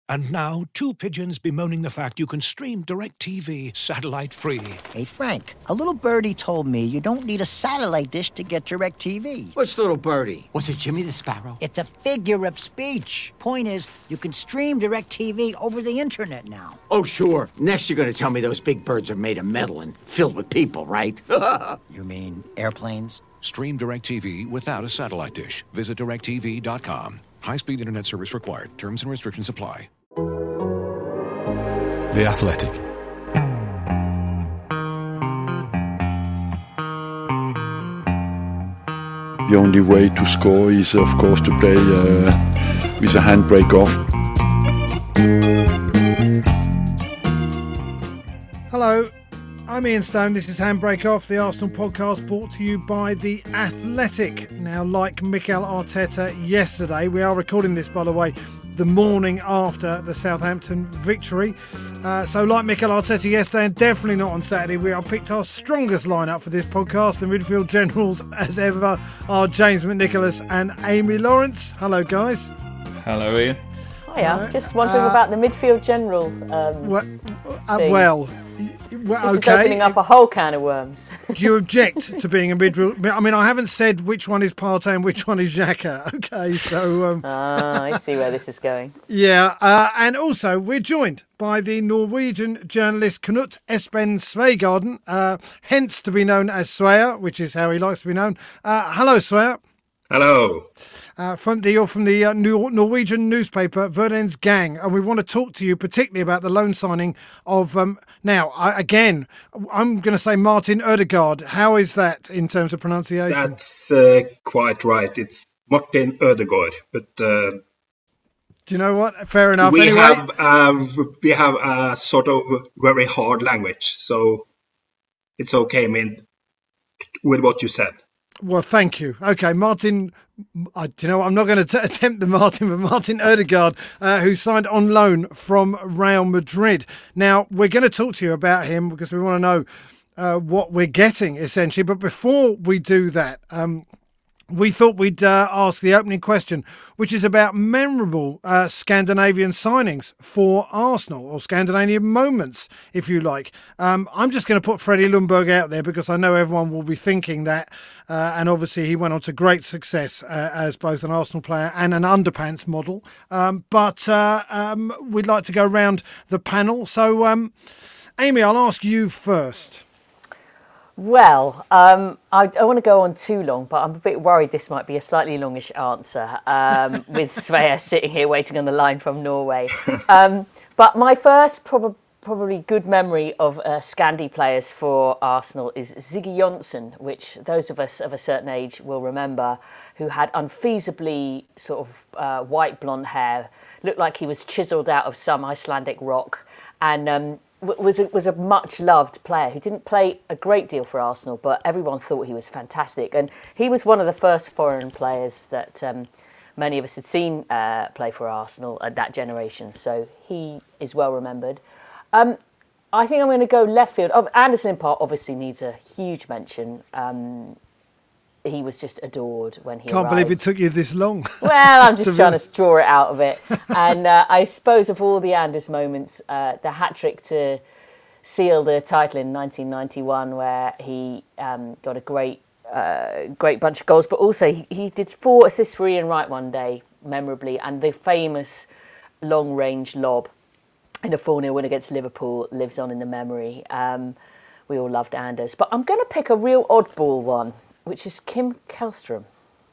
And now, two pigeons bemoaning the fact you can stream DirecTV satellite-free. Hey, Frank, a little birdie told me you don't need a satellite dish to get DirecTV. What's little birdie? Was it Jimmy the Sparrow? It's a figure of speech. Point is, you can stream DirecTV over the internet now. Oh, sure. Next you're going to tell me those big birds are made of metal and filled with people, right? You mean airplanes? Stream DirecTV without a satellite dish. Visit DirecTV.com. High-speed internet service required. Terms and restrictions apply. The Athletic. The only way to score is, of course, to play with a handbrake off. Hello, I'm Ian Stone. This is Handbrake Off, the Arsenal podcast brought to you by The Athletic. Now, like Mikel Arteta yesterday, we are recording this, by the way, the morning after the Southampton victory. So like Mikel Arteta yesterday, and definitely not on Saturday, we have picked our strongest lineup for this podcast. The midfield generals, as ever, are James McNicholas and Amy Lawrence. Hello, guys. Hello, Ian. Hiya. Just wondering about the midfield generals. Well, this is opening up a whole can of worms. Do you object to being a midfield? I mean, I haven't said which one is Partey and which one is Xhaka. Okay, so... I see where this is going. Yeah, and also we're joined by the Norwegian journalist Knut Espen Sveigarden, hence to be known as Sveia, which is how he likes to be known. Hello, Sveia. Hello. You're from the Norwegian newspaper Verdens Gang, and we want to talk to you particularly about the loan signing of I'm going to say Martin Ødegaard. How is that in terms of pronunciation? That's quite right. It's Martin Ødegaard, but do you know what? Fair enough. We anyway, have a sort of very hard language, so it's okay. I mean, with what you said. Well, thank you. Okay, Martin, do you know what? I'm not going to attempt the Martin, but Martin Ødegaard, who signed on loan from Real Madrid. Now, we're going to talk to you about him because we want to know what we're getting, essentially. But before we do that, we thought we'd ask the opening question, which is about memorable Scandinavian signings for Arsenal, or Scandinavian moments, if you like. I'm just going to put Freddie Ljungberg out there because I know everyone will be thinking that. And obviously he went on to great success as both an Arsenal player and an underpants model. But we'd like to go round the panel. So, Amy, I'll ask you first. Well, I don't want to go on too long, but I'm a bit worried this might be a slightly longish answer with Sveia sitting here waiting on the line from Norway. But my first probably good memory of Scandi players for Arsenal is Ziggy Johnson, which those of us of a certain age will remember, who had unfeasibly sort of white blonde hair, looked like he was chiselled out of some Icelandic rock, and was a much loved player who didn't play a great deal for Arsenal, but everyone thought he was fantastic. And he was one of the first foreign players that many of us had seen play for Arsenal at that generation. So he is well remembered. I think I'm going to go left field. Anderson Park obviously needs a huge mention. He was just adored when he arrived. Can't believe it took you this long. Well, I'm just trying to draw it out of it. And I suppose of all the Anders moments, the hat-trick to seal the title in 1991, where he got a great bunch of goals, but also he did 4 assists for Ian Wright one day, memorably, and the famous long-range lob in a 4-0 win against Liverpool lives on in the memory. We all loved Anders. But I'm going to pick a real oddball one, which is Kim Källström.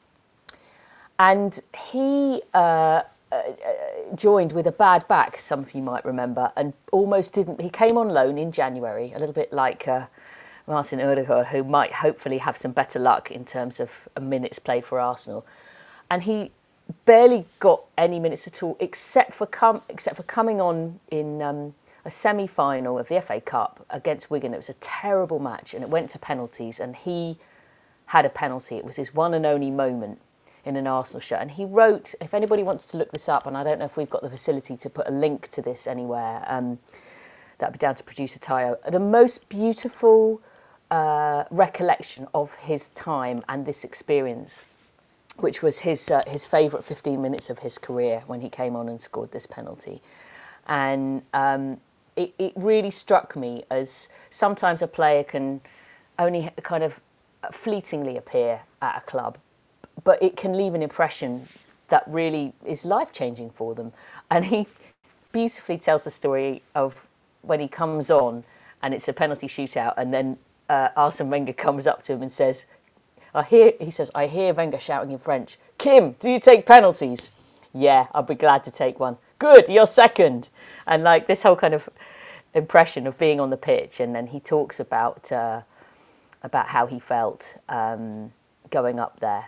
And he joined with a bad back, some of you might remember, and almost didn't. He came on loan in January, a little bit like Martin Ødegaard, who might hopefully have some better luck in terms of minutes played for Arsenal. And he barely got any minutes at all, except for coming on in a semi-final of the FA Cup against Wigan. It was a terrible match, and it went to penalties, and he had a penalty. It was his one and only moment in an Arsenal shirt. And he wrote, if anybody wants to look this up, and I don't know if we've got the facility to put a link to this anywhere, that'd be down to producer Tayo, the most beautiful recollection of his time and this experience which was his favourite 15 minutes of his career when he came on and scored this penalty. And it really struck me as sometimes a player can only kind of fleetingly appear at a club, but it can leave an impression that really is life-changing for them. And he beautifully tells the story of when he comes on and it's a penalty shootout, and then Arsene Wenger comes up to him and says, I hear Wenger shouting in French, "Kim, do you take penalties?" "Yeah, I'll be glad to take one." "Good, you're second." And like this whole kind of impression of being on the pitch. And then he talks about how he felt going up there,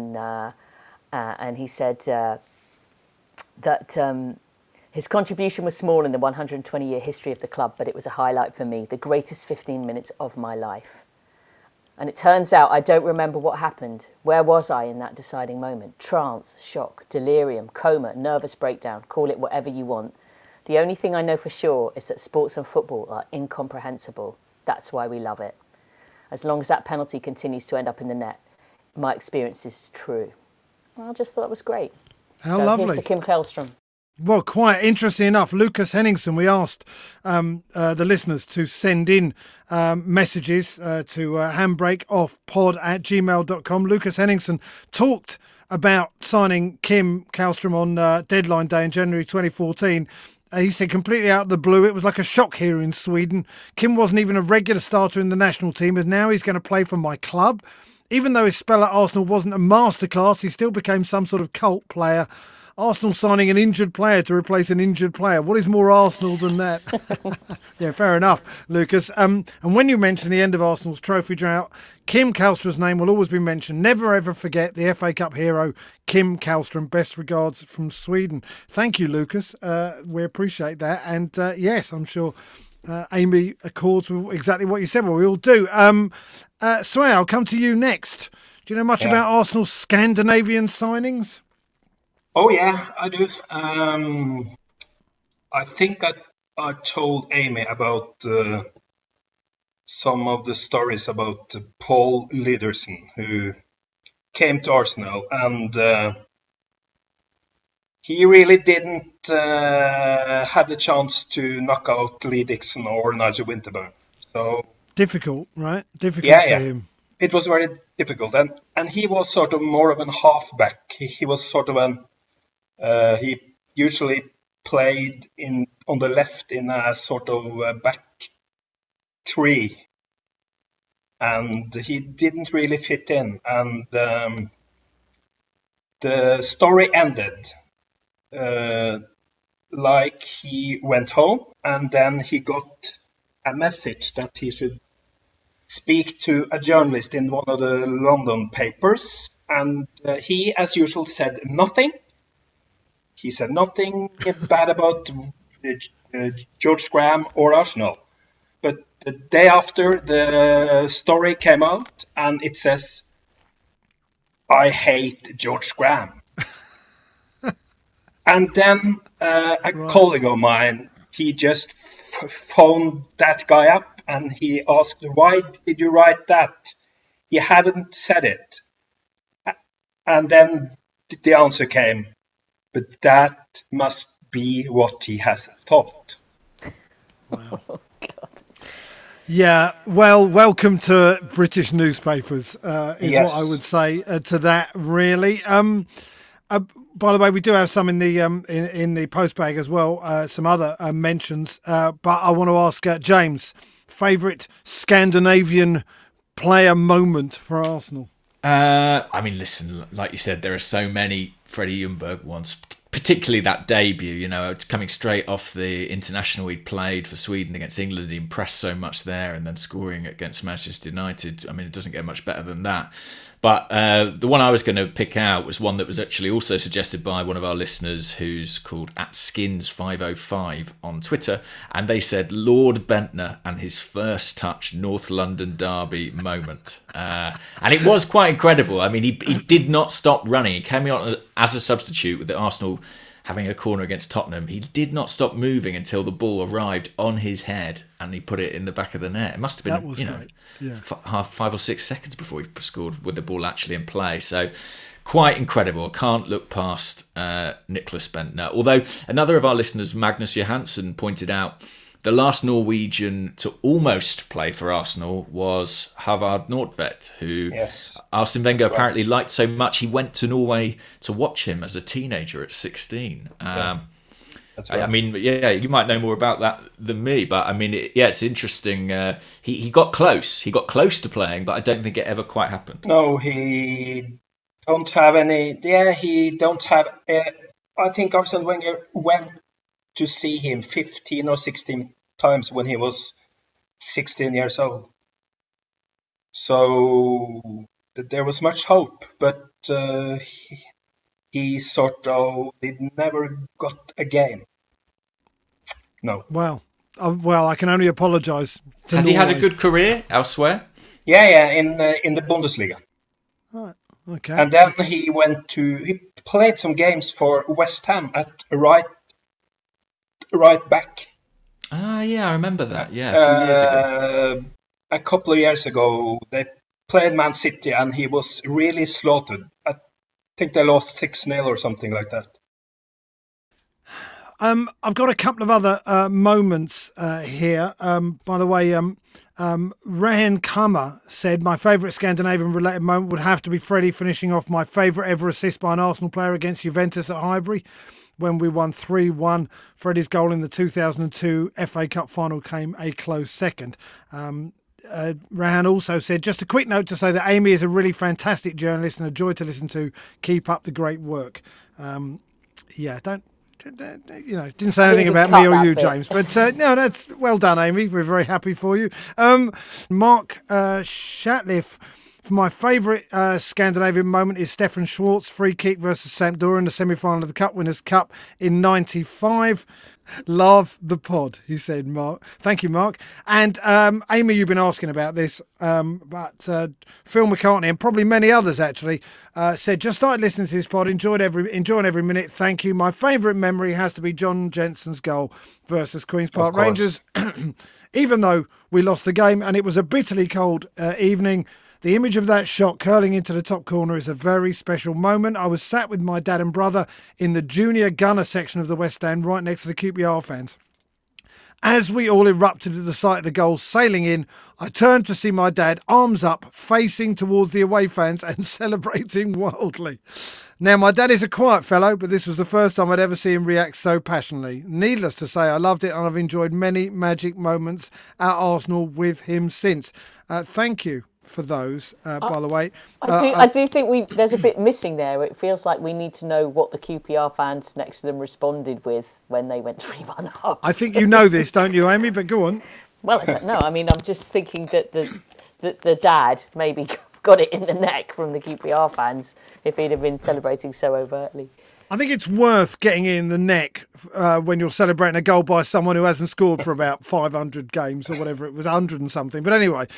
and he said that his contribution was small in the 120-year history of the club, but it was a highlight for me, the greatest 15 minutes of my life. And it turns out I don't remember what happened. Where was I in that deciding moment? Trance, shock, delirium, coma, nervous breakdown, call it whatever you want. The only thing I know for sure is that sports and football are incomprehensible. That's why we love it. As long as that penalty continues to end up in the net, my experience is true. Well, I just thought that was great. How lovely. Here's to Kim Källström. Well, quite interesting enough, Lucas Henningsen, we asked the listeners to send in messages to handbrakeoffpod@gmail.com. Lucas Henningsen talked about signing Kim Källström on deadline day in January 2014. He said completely out of the blue, it was like a shock here in Sweden. Kim wasn't even a regular starter in the national team, and now he's going to play for my club. Even though his spell at Arsenal wasn't a masterclass, he still became some sort of cult player. Arsenal signing an injured player to replace an injured player. What is more Arsenal than that? Yeah, fair enough, Lucas. And when you mention the end of Arsenal's trophy drought, Kim Källström's name will always be mentioned. Never ever forget the FA Cup hero, Kim Källström. Best regards from Sweden. Thank you, Lucas. We appreciate that. And yes, I'm sure Amy accords with exactly what you said. Well, we all do. Svea, I'll come to you next. Do you know much about Arsenal's Scandinavian signings? Oh yeah, I do. I think I told Amy about some of the stories about Paul Lydersen, who came to Arsenal, and he really didn't have the chance to knock out Lee Dixon or Nigel Winterburn. So difficult, right? Difficult for him. It was very difficult, and he was sort of more of an halfback. He was sort of an he usually played on the left in a sort of back three, and he didn't really fit in. And the story ended like he went home, and then he got a message that he should speak to a journalist in one of the London papers, and he, as usual, said nothing. He said nothing bad about George Graham or Arsenal. But the day after, the story came out, and it says, "I hate George Graham." And then a colleague of mine, he just phoned that guy up, and he asked, "Why did you write that? You haven't said it." And then the answer came, "But that must be what he has thought." Wow. Oh, God. Yeah, well, welcome to British newspapers, is what I would say to that, really. By the way, we do have some in the postbag as well, some other mentions. But I want to ask James, favourite Scandinavian player moment for Arsenal? I mean, listen, like you said, there are so many Freddie Ljungberg ones, particularly that debut, you know, coming straight off the international he'd played for Sweden against England. He impressed so much there, and then scoring against Manchester United. I mean, it doesn't get much better than that. But the one I was going to pick out was one that was actually also suggested by one of our listeners, who's called @Skins505 on Twitter, and they said Lord Bentner and his first touch North London derby moment, and it was quite incredible. I mean, he did not stop running. He came out as a substitute with the Arsenal having a corner against Tottenham, he did not stop moving until the ball arrived on his head and he put it in the back of the net. It must have been, great. Yeah. 5 or 6 seconds before he scored with the ball actually in play. So quite incredible. Can't look past Nicklas Bendtner. Although another of our listeners, Magnus Johansson, pointed out the last Norwegian to almost play for Arsenal was Havard Nordtvedt, who Arsene Wenger apparently liked so much he went to Norway to watch him as a teenager at 16. That's right. I mean, you might know more about that than me, but I mean, it's interesting. He got close. He got close to playing, but I don't think it ever quite happened. No, he don't have any. Yeah, he don't have. I think Arsene Wenger went to see him 15 or 16 times when he was 16 years old. So there was much hope, but he sort of never got a game. No. Well, I can only apologise to Has Norway. he had a good career elsewhere? Yeah, in the Bundesliga. Right. Okay. And then he played some games for West Ham at right back. Ah, yeah, I remember that. Yeah, a few years ago. A couple of years ago, they played Man City and he was really slaughtered. I think they lost 6-0 or something like that. I've got a couple of other moments here. By the way, Rehan Kammer said, my favourite Scandinavian-related moment would have to be Freddie finishing off my favourite ever assist by an Arsenal player against Juventus at Highbury when we won 3-1. Freddie's goal in the 2002 FA Cup final came a close second. Rehan also said, just a quick note to say that Amy is a really fantastic journalist and a joy to listen to. Keep up the great work. Didn't say anything about me or you, James, but no, that's well done, Amy. We're very happy for you. Mark Shatliff, for my favourite Scandinavian moment is Stefan Schwartz free kick versus Sampdoria in the semi-final of the Cup Winners' Cup in '95. Love the pod, he said, Mark. Thank you, Mark. And Amy, you've been asking about this, but Phil McCartney and probably many others actually said, just started listening to this pod, enjoying every minute. Thank you. My favourite memory has to be John Jensen's goal versus Queen's Park Rangers. Even though we lost the game and it was a bitterly cold evening, the image of that shot curling into the top corner is a very special moment. I was sat with my dad and brother in the junior gunner section of the West End, right next to the QPR fans. As we all erupted at the sight of the goal sailing in, I turned to see my dad, arms up, facing towards the away fans and celebrating wildly. Now, my dad is a quiet fellow, but this was the first time I'd ever see him react so passionately. Needless to say, I loved it and I've enjoyed many magic moments at Arsenal with him since. Thank you for those, by the way. I do think there's a bit missing there. It feels like we need to know what the QPR fans next to them responded with when they went 3-1 up. I think you know this, don't you, Amy? But go on. Well, I don't know. I mean, I'm just thinking that the dad maybe got it in the neck from the QPR fans if he'd have been celebrating so overtly. I think it's worth getting it in the neck when you're celebrating a goal by someone who hasn't scored for about 500 games or whatever. It was 100 and something. But anyway,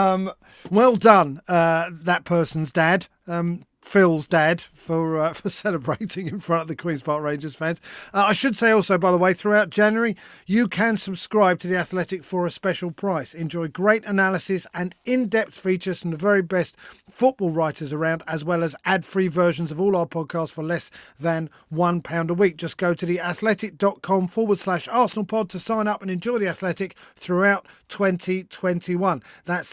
well done, that person's dad. Phil's dad for celebrating in front of the Queen's Park Rangers fans. I should say also, by the way, throughout January, you can subscribe to The Athletic for a special price. Enjoy great analysis and in-depth features from the very best football writers around, as well as ad-free versions of all our podcasts for less than £1 a week. Just go to theathletic.com/ArsenalPod to sign up and enjoy The Athletic throughout 2021. That's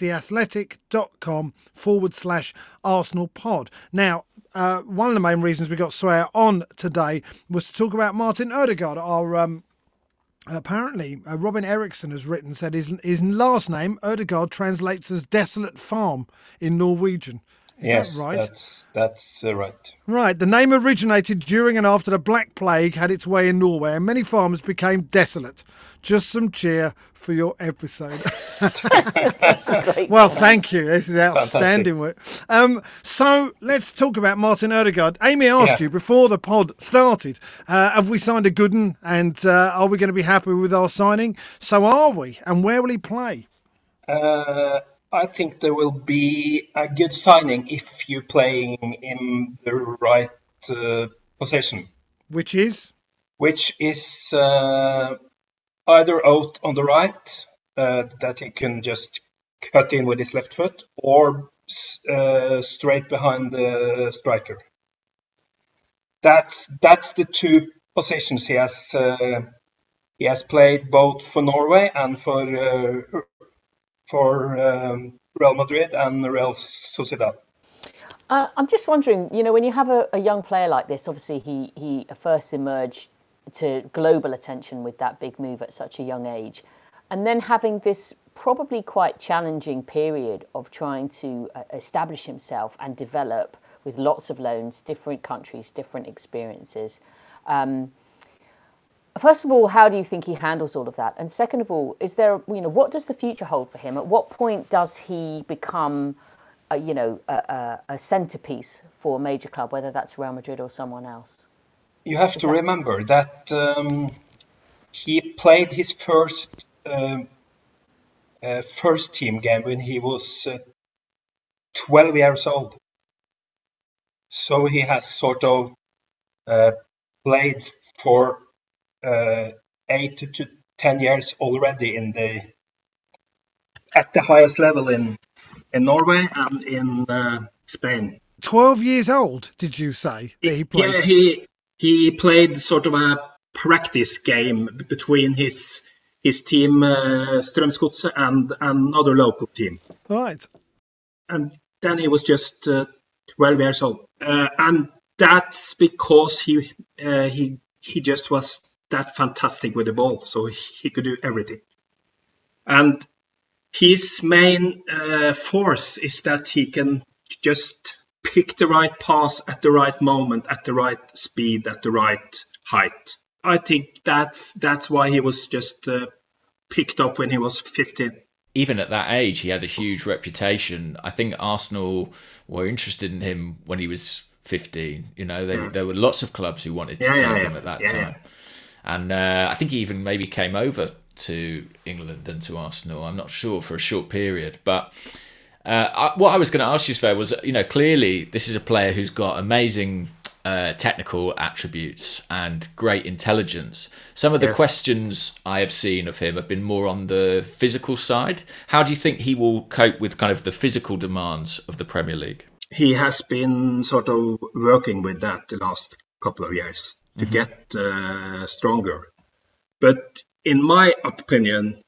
theathletic.com/ArsenalPod. Now, one of the main reasons we got Swear on today was to talk about Martin Ødegaard. Apparently, Robin Eriksson has said his last name, Ødegaard, translates as desolate farm in Norwegian. Is that right? That's right. Right. The name originated during and after the Black Plague had its way in Norway, and many farmers became desolate. Just some cheer for your episode. That's a great Well, comment. thank you. This is outstanding work. So let's talk about Martin Ødegaard. Amy asked you before the pod started, have we signed a good one, and are we going to be happy with our signing? So are we, and where will he play? I think there will be a good signing if you're playing in the right position. Which is? which is either out on the right, that he can just cut in with his left foot, or straight behind the striker. That's the two positions he has played both for Norway and for Real Madrid and Real Sociedad. I'm just wondering, when you have a young player like this, obviously he first emerged to global attention with that big move at such a young age, and then having this probably quite challenging period of trying to establish himself and develop with lots of loans, different countries, different experiences. First of all, how do you think he handles all of that? And second of all, is there, what does the future hold for him? At what point does he become, a centerpiece for a major club, whether that's Real Madrid or someone else? You have to remember that he played his first team game when he was 12 years old. So he has sort of played for 8 to 10 years already at the highest level in Norway and in Spain. 12 years old, did you say that he played? Yeah, he played sort of a practice game between his team Strømsgodset and another local team. Right. And then he was just 12 years old, and that's because he just was that fantastic with the ball, so he could do everything. And his main force is that he can just pick the right pass at the right moment, at the right speed, at the right height. I think that's why he was just picked up when he was 15. Even at that age, he had a huge reputation. I think Arsenal were interested in him when he was 15. There were lots of clubs who wanted to take him at that time. And I think he even maybe came over to England and to Arsenal. I'm not sure, for a short period. But what I was going to ask you, Sverre, was, clearly this is a player who's got amazing technical attributes and great intelligence. Some of the questions I have seen of him have been more on the physical side. How do you think he will cope with kind of the physical demands of the Premier League? He has been sort of working with that the last couple of years to get stronger. But in my opinion,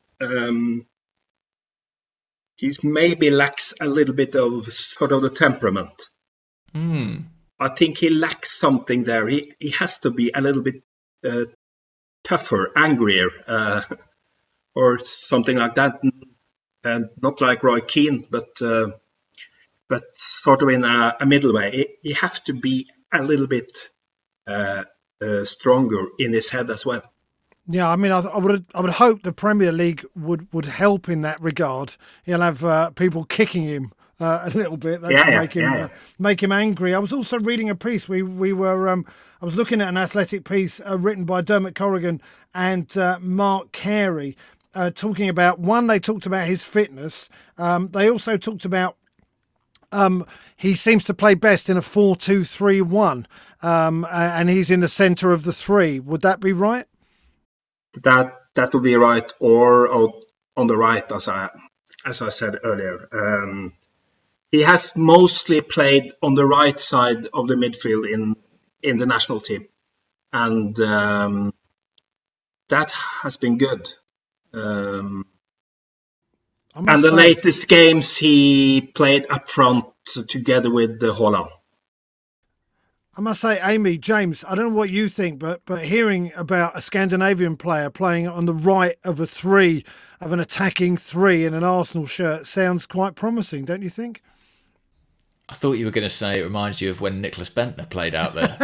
he maybe lacks a little bit of sort of the temperament. I think he lacks something there. He has to be a little bit tougher, angrier, or something like that. And not like Roy Keane, but sort of in a middle way. He has to be a little bit stronger in his head as well. Yeah, I mean, I would hope the Premier League would help in that regard. He'll have people kicking him a little bit. Make him angry. I was also reading a piece. We were I was looking at an Athletic piece written by Dermot Corrigan and Mark Carey, talking about, one, they talked about his fitness. They also talked about he seems to play best in a 4-2-3-1, and he's in the centre of the three. Would that be right? That would be right, or out on the right, as I said earlier. He has mostly played on the right side of the midfield in the national team, and that has been good. And the latest games he played up front together with Haaland. I must say, Amy, James, I don't know what you think, but hearing about a Scandinavian player playing on the right of an attacking three in an Arsenal shirt sounds quite promising, don't you think? I thought you were going to say it reminds you of when Nicholas Bentner played out there.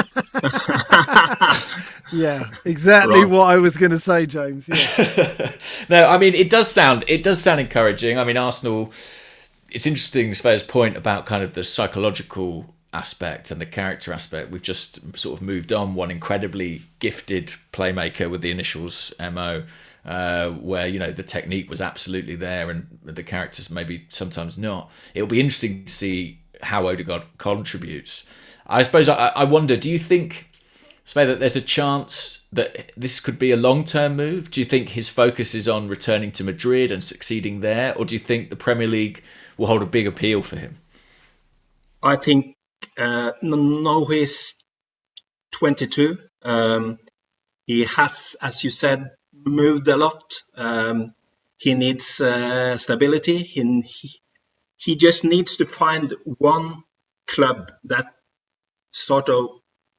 Yeah, exactly what I was going to say, James. Yeah. No, I mean, it does sound encouraging. I mean, Arsenal, it's interesting, Sverre's point about kind of the psychological aspect and the character aspect. We've just sort of moved on one incredibly gifted playmaker with the initials MO, where, the technique was absolutely there and the characters maybe sometimes not. It'll be interesting to see how Odegaard contributes. I suppose I wonder, do you think Say that there's a chance that this could be a long-term move? Do you think his focus is on returning to Madrid and succeeding there? Or do you think the Premier League will hold a big appeal for him? I think now he's 22. He has, as you said, moved a lot. He needs stability. He just needs to find one club that sort of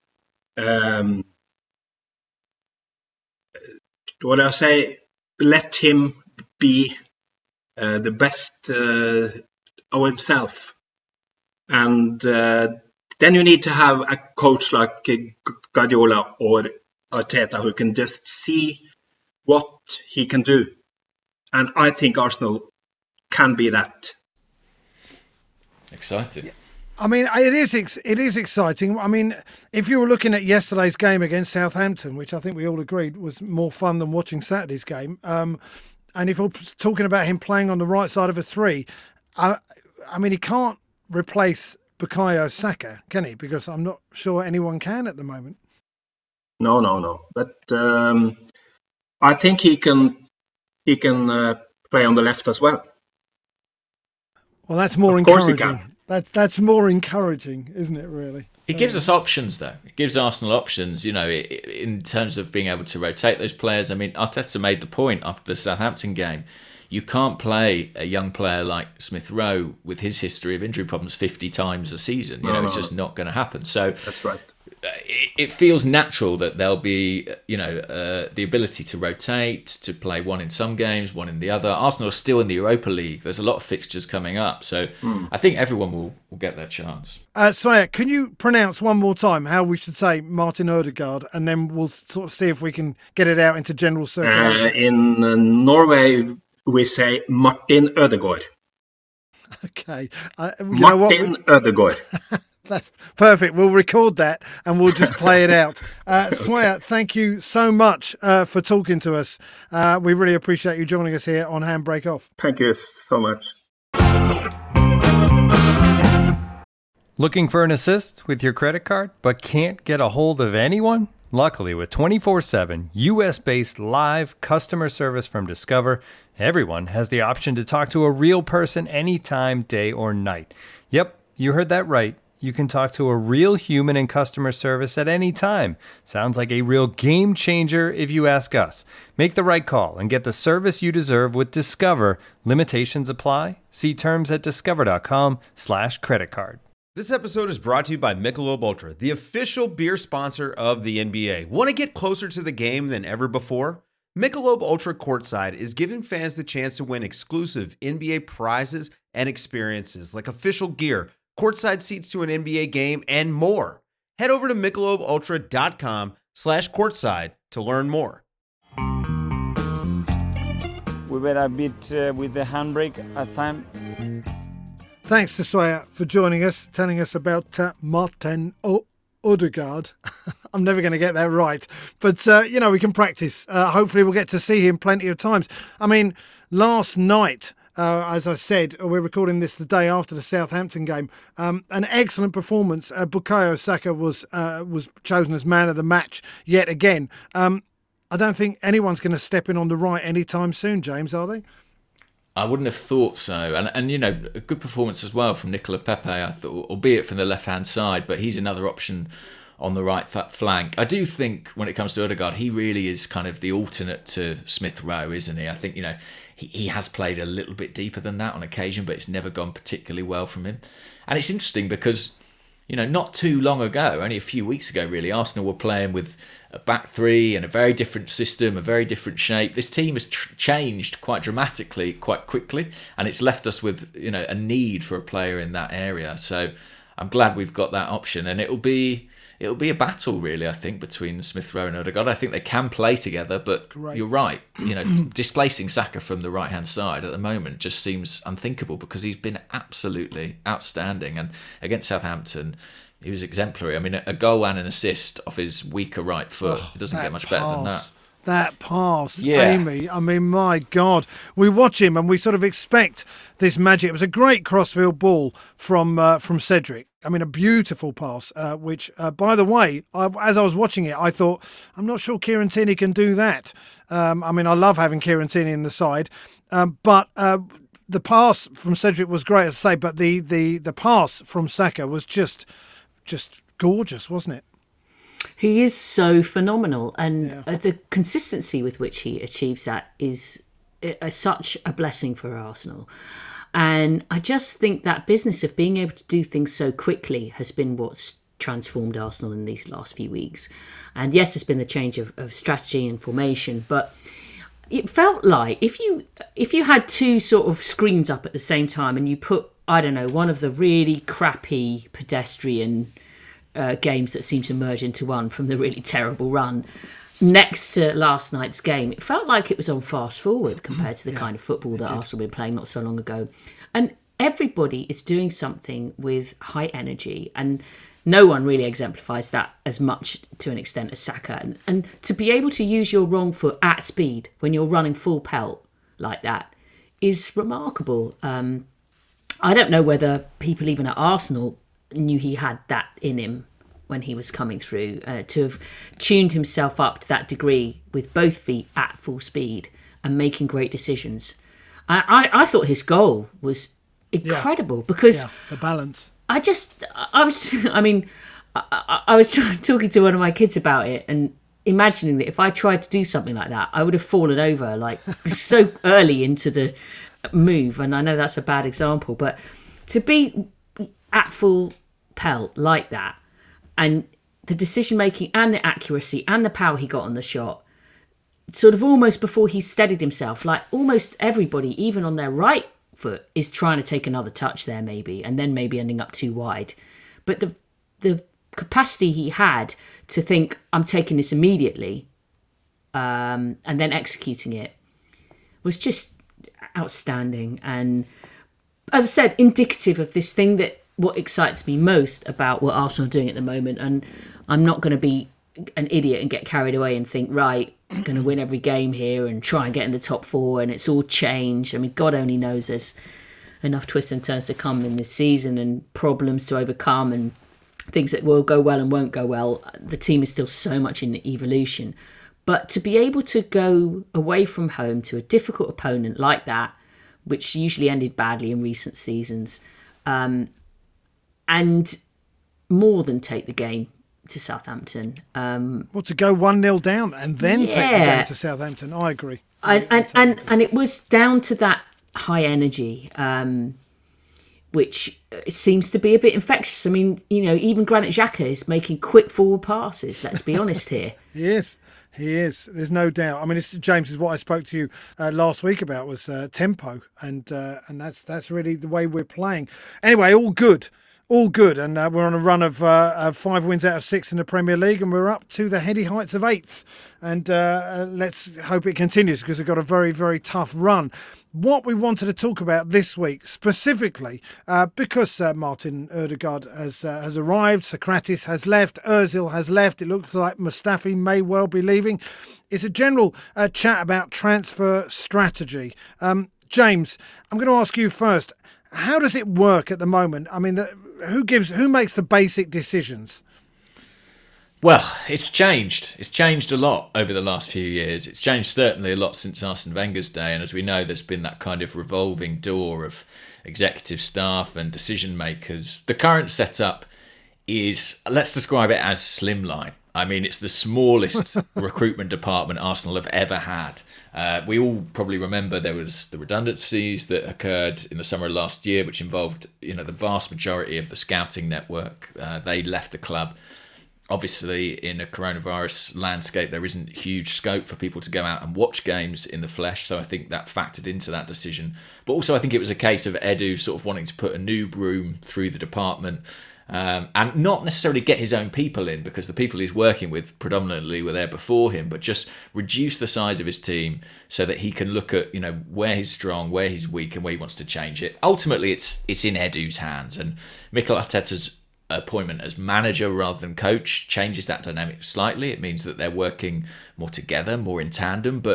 let him be the best of himself. And then you need to have a coach like Guardiola or Arteta who can just see what he can do. And I think Arsenal can be that. Exciting. I mean, it is exciting. I mean, if you were looking at yesterday's game against Southampton, which I think we all agreed was more fun than watching Saturday's game, and if we're talking about him playing on the right side of a three, I mean, he can't replace Bukayo Saka, can he? Because I'm not sure anyone can at the moment. No. But I think he can play on the left as well. Well, that's more encouraging. That's more encouraging, isn't it, really? It gives us options, though. It gives Arsenal options, you know, in terms of being able to rotate those players. I mean, Arteta made the point after the Southampton game. You can't play a young player like Smith Rowe with his history of injury problems 50 times a season. You know, it's just not going to happen. So that's right. It feels natural that there'll be, you know, the ability to rotate, to play one in some games, one in the other. Arsenal are still in the Europa League. There's a lot of fixtures coming up. So I think everyone will get their chance. Sveja, can you pronounce one more time how we should say Martin Ødegaard, and then we'll sort of see if we can get it out into general circulation? In Norway, we say Martin Ødegaard. Okay. Martin Ødegaard. That's perfect. We'll record that and we'll just play it out. Sveja, thank you so much for talking to us. We really appreciate you joining us here on Handbrake Off. Thank you so much. Looking for an assist with your credit card but can't get a hold of anyone? Luckily, with 24/7 US-based live customer service from Discover, everyone has the option to talk to a real person anytime, day or night. Yep, you heard that right. You can talk to a real human in customer service at any time. Sounds like a real game changer if you ask us. Make the right call and get the service you deserve with Discover. Limitations apply. See terms at discover.com/creditcard. This episode is brought to you by Michelob Ultra, the official beer sponsor of the NBA. Want to get closer to the game than ever before? Michelob Ultra Courtside is giving fans the chance to win exclusive NBA prizes and experiences like official gear, courtside seats to an NBA game, and more. Head over to MichelobUltra.com/courtside to learn more. We were a bit with the handbrake at time. Thanks to Sveja for joining us, telling us about Martin Ødegaard. I'm never going to get that right. But, we can practice. Hopefully we'll get to see him plenty of times. I mean, last night, as I said, we're recording this the day after the Southampton game. An excellent performance. Bukayo Saka was chosen as man of the match yet again. I don't think anyone's going to step in on the right anytime soon, James, are they? I wouldn't have thought so. And a good performance as well from Nicola Pepe, I thought, albeit from the left-hand side, but he's another option on the right flank. I do think when it comes to Ødegaard, he really is kind of the alternate to Smith Rowe, isn't he? I think, he has played a little bit deeper than that on occasion, but it's never gone particularly well from him. And it's interesting because, not too long ago, only a few weeks ago really, Arsenal were playing with a back three and a very different system, a very different shape. This team has changed quite dramatically, quite quickly, and it's left us with, a need for a player in that area. So I'm glad we've got that option, and it'll be a battle, really, I think, between Smith Rowe and Ødegaard. I think they can play together, but You're right. Displacing Saka from the right-hand side at the moment just seems unthinkable because he's been absolutely outstanding. And against Southampton, he was exemplary. I mean, a goal and an assist off his weaker right foot. It doesn't get much better than that. That pass, Amy. I mean, my God. We watch him and we sort of expect this magic. It was a great crossfield ball from Cedric. I mean, a beautiful pass, which, by the way, as I was watching it, I thought, I'm not sure Kieran Tierney can do that. I mean, I love having Kieran Tierney in the side, but the pass from Cedric was great, as I say, but the pass from Saka was just gorgeous, wasn't it? He is so phenomenal, and the consistency with which he achieves that is such a blessing for Arsenal. And I just think that business of being able to do things so quickly has been what's transformed Arsenal in these last few weeks. And yes, there's been the change of strategy and formation, but it felt like if you had two sort of screens up at the same time and you put, I don't know, one of the really crappy pedestrian games that seem to merge into one from the really terrible run next to last night's game, it felt like it was on fast forward compared to the kind of football that Arsenal been playing not so long ago. And everybody is doing something with high energy, and no one really exemplifies that as much to an extent as Saka. And to be able to use your wrong foot at speed when you're running full pelt like that is remarkable. I don't know whether people even at Arsenal knew he had that in him when he was coming through, to have tuned himself up to that degree with both feet at full speed and making great decisions. I thought his goal was incredible because the balance. I was talking to one of my kids about it and imagining that if I tried to do something like that, I would have fallen over like so early into the move. And I know that's a bad example, but to be at full pelt like that, and the decision-making and the accuracy and the power he got on the shot, sort of almost before he steadied himself, like almost everybody, even on their right foot, is trying to take another touch there maybe, and then maybe ending up too wide. But the capacity he had to think, I'm taking this immediately, and then executing it, was just outstanding. And as I said, indicative of this thing that what excites me most about what Arsenal are doing at the moment. And I'm not going to be an idiot and get carried away and think, right, I'm going to win every game here and try and get in the top four and it's all changed. I mean, God only knows there's enough twists and turns to come in this season and problems to overcome and things that will go well and won't go well. The team is still so much in evolution. But to be able to go away from home to a difficult opponent like that, which usually ended badly in recent seasons, and more than take the game to Southampton. Well, to go 1-0 down and then take the game to Southampton, I agree. And it was down to that high energy, which seems to be a bit infectious. I mean, you know, even Granit Xhaka is making quick forward passes, let's be honest here. He is. There's no doubt. I mean, James, is what I spoke to you last week about was tempo, and that's really the way we're playing. Anyway, all good, and we're on a run of 5 wins out of 6 in the Premier League, and we're up to the heady heights of 8th. And let's hope it continues because we've got a very, very tough run. What we wanted to talk about this week specifically, because Martin Ødegaard has arrived, Sokratis has left, Ozil has left, it looks like Mustafi may well be leaving, is a general chat about transfer strategy. James, I'm going to ask you first. How does it work at the moment? I mean, who makes the basic decisions? Well, it's changed. It's changed a lot over the last few years. It's changed certainly a lot since Arsene Wenger's day. And as we know, there's been that kind of revolving door of executive staff and decision makers. The current setup is, let's describe it as slimline. I mean, it's the smallest recruitment department Arsenal have ever had. We all probably remember there was the redundancies that occurred in the summer of last year, which involved, you know, the vast majority of the scouting network. They left the club. Obviously, in a coronavirus landscape, there isn't huge scope for people to go out and watch games in the flesh. So I think that factored into that decision. But also, I think it was a case of Edu sort of wanting to put a new broom through the department. And not necessarily get his own people in, because the people he's working with predominantly were there before him, but just reduce the size of his team so that he can look at, you know, where he's strong, where he's weak, and where he wants to change it. Ultimately, it's in Edu's hands, and Mikel Arteta's appointment as manager rather than coach changes that dynamic slightly. It means that they're working more together, more in tandem, but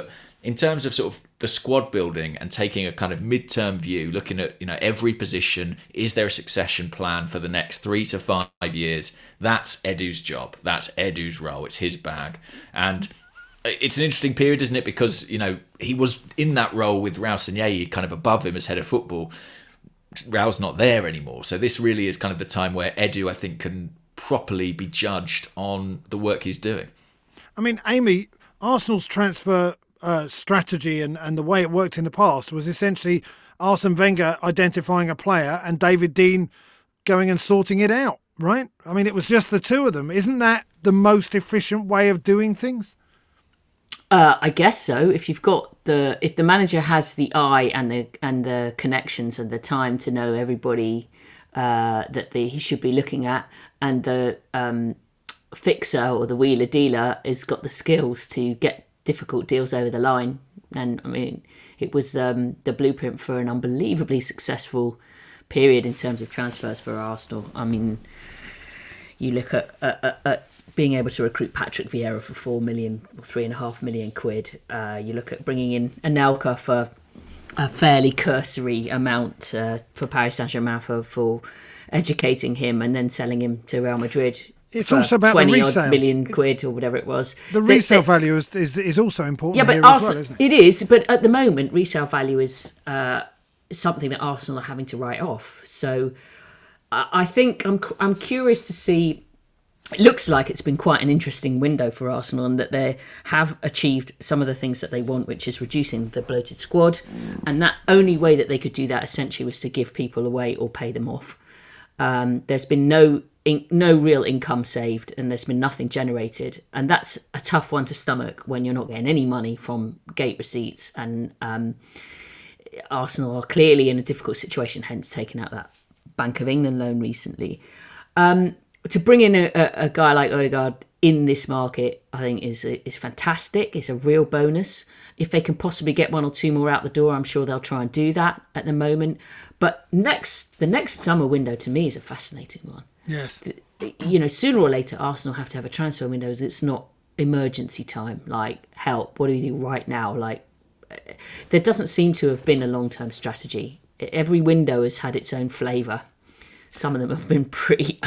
in terms of sort of the squad building and taking a kind of midterm view, looking at, you know, every position, is there a succession plan for the next 3 to 5 years? That's Edu's job. That's Edu's role. It's his bag. And it's an interesting period, isn't it? Because, you know, he was in that role with Raul Sanllehi kind of above him as head of football. Raul's not there anymore. So this really is kind of the time where Edu, I think, can properly be judged on the work he's doing. I mean, Amy, Arsenal's transfer strategy and the way it worked in the past was essentially Arsene Wenger identifying a player and David Dein going and sorting it out, right? I mean, it was just the two of them. Isn't that the most efficient way of doing things? I guess so. If the manager has the eye and the connections and the time to know everybody that he should be looking at, and the fixer or the wheeler dealer has got the skills to get difficult deals over the line. And I mean, it was the blueprint for an unbelievably successful period in terms of transfers for Arsenal. I mean, you look at being able to recruit Patrick Vieira for 4 million or 3.5 million quid. You look at bringing in Anelka for a fairly cursory amount for Paris Saint-Germain for educating him and then selling him to Real Madrid. It's also about the resale. 20 million quid or whatever it was. The resale value is also important. Yeah, but here Arsenal, as well, isn't it? It is. But at the moment, resale value is something that Arsenal are having to write off. So I think I'm curious to see. It looks like it's been quite an interesting window for Arsenal, and that they have achieved some of the things that they want, which is reducing the bloated squad. And that only way that they could do that essentially was to give people away or pay them off. There's been no real income saved, and there's been nothing generated, and that's a tough one to stomach when you're not getting any money from gate receipts. And Arsenal are clearly in a difficult situation, hence taking out that Bank of England loan recently. To bring in a guy like Odegaard in this market, I think is fantastic. It's a real bonus. If they can possibly get 1 or 2 more out the door, I'm sure they'll try and do that at the moment. But the next summer window to me is a fascinating one. Yes. You know, sooner or later, Arsenal have to have a transfer window that's not emergency time, like, help, what do we do right now? Like, there doesn't seem to have been a long-term strategy. Every window has had its own flavour. Some of them have been pretty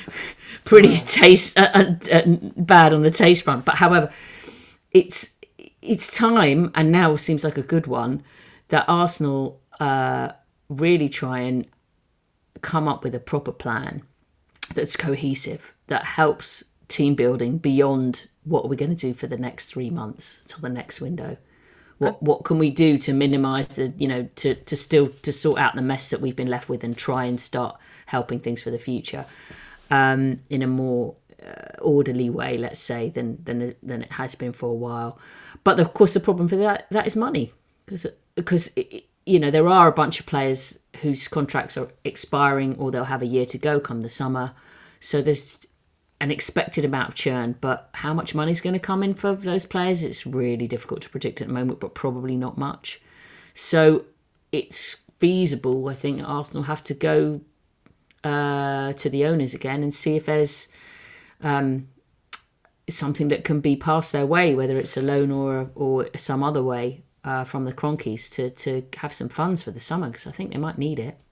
taste bad on the taste front. But however, it's time, and now seems like a good one, that Arsenal really try and come up with a proper plan that's cohesive, that helps team building beyond what are we going to do for the next 3 months till the next window. What can we do to minimise the, you know, to sort out the mess that we've been left with, and try and start helping things for the future in a more orderly way, let's say, than it has been for a while. But of course, the problem for that is money, because you know, there are a bunch of players whose contracts are expiring, or they'll have a year to go come the summer. So there's an expected amount of churn, but how much money is going to come in for those players, it's really difficult to predict at the moment, but probably not much. So it's feasible, I think, Arsenal have to go to the owners again and see if there's something that can be passed their way, whether it's a loan or some other way from the Cronkies to have some funds for the summer, because I think they might need it.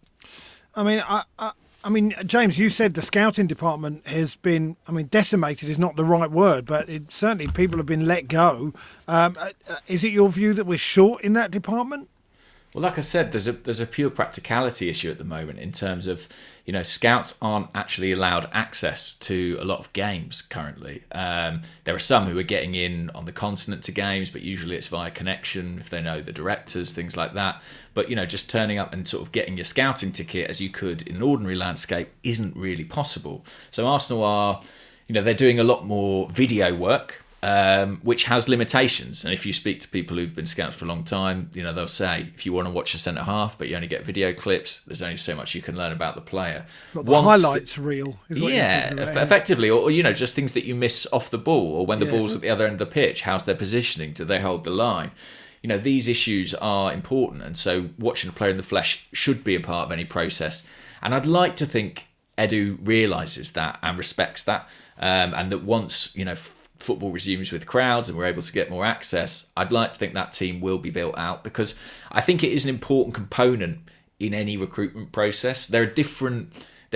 I mean, James, you said the scouting department has been, decimated is not the right word, but certainly people have been let go. Is it your view that we're short in that department? Well, like I said, there's a pure practicality issue at the moment in terms of, you know, scouts aren't actually allowed access to a lot of games currently. There are some who are getting in on the continent to games, but usually it's via connection if they know the directors, things like that. But, you know, just turning up and sort of getting your scouting ticket as you could in an ordinary landscape isn't really possible. So Arsenal are, you know, they're doing a lot more video work, which has limitations. And if you speak to people who've been scouts for a long time, you know, they'll say, if you want to watch a centre half, but you only get video clips, there's only so much you can learn about the player. But the highlights reel is what you're talking about, effectively, or, you know, just things that you miss off the ball, or when the ball's at the other end of the pitch, how's their positioning? Do they hold the line? You know, these issues are important. And so watching a player in the flesh should be a part of any process. And I'd like to think Edu realises that and respects that. And that once, you know, football resumes with crowds and we're able to get more access, I'd like to think that team will be built out, because I think it is an important component in any recruitment process. There are different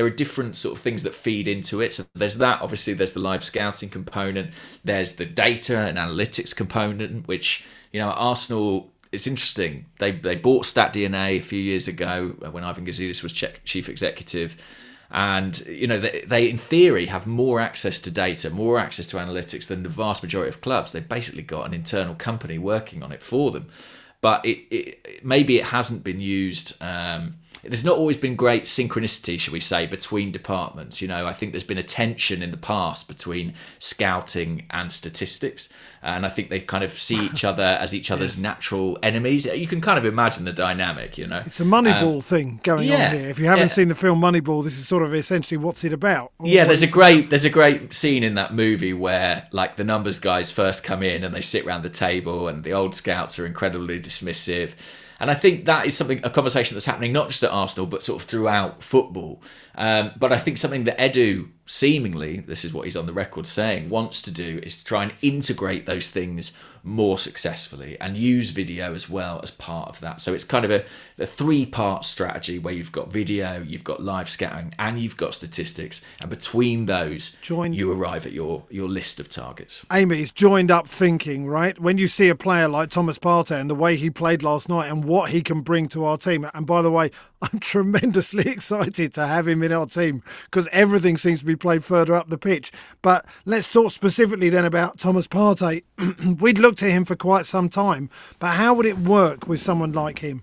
sort of things that feed into it. So there's that, obviously there's the live scouting component, there's the data and analytics component, which, you know, at Arsenal, it's interesting. They bought StatDNA a few years ago when Ivan Gazidis was chief executive. And, you know, they in theory have more access to data, more access to analytics than the vast majority of clubs. They've basically got an internal company working on it for them. But maybe it hasn't been used. There's not always been great synchronicity, shall we say, between departments. You know, I think there's been a tension in the past between scouting and statistics. And I think they kind of see each other as each other's natural enemies. You can kind of imagine the dynamic, you know. It's a Moneyball thing going on here. If you haven't seen the film Moneyball, this is sort of essentially what's it about. There's a great scene in that movie where, like, the numbers guys first come in and they sit around the table and the old scouts are incredibly dismissive. And I think that is a conversation that's happening not just at Arsenal, but sort of throughout football. But I think something that Edu, seemingly, this is what he's on the record saying, wants to do is to try and integrate those things more successfully and use video as well as part of that. So it's kind of a three-part strategy where you've got video, you've got live scouting, and you've got statistics. And between those, you arrive at your list of targets. Amy, it's joined up thinking, right? When you see a player like Thomas Partey and the way he played last night and what he can bring to our team. And by the way, I'm tremendously excited to have him in our team because everything seems to be played further up the pitch. But let's talk specifically then about Thomas Partey. We'd looked at him for quite some time, but how would it work with someone like him?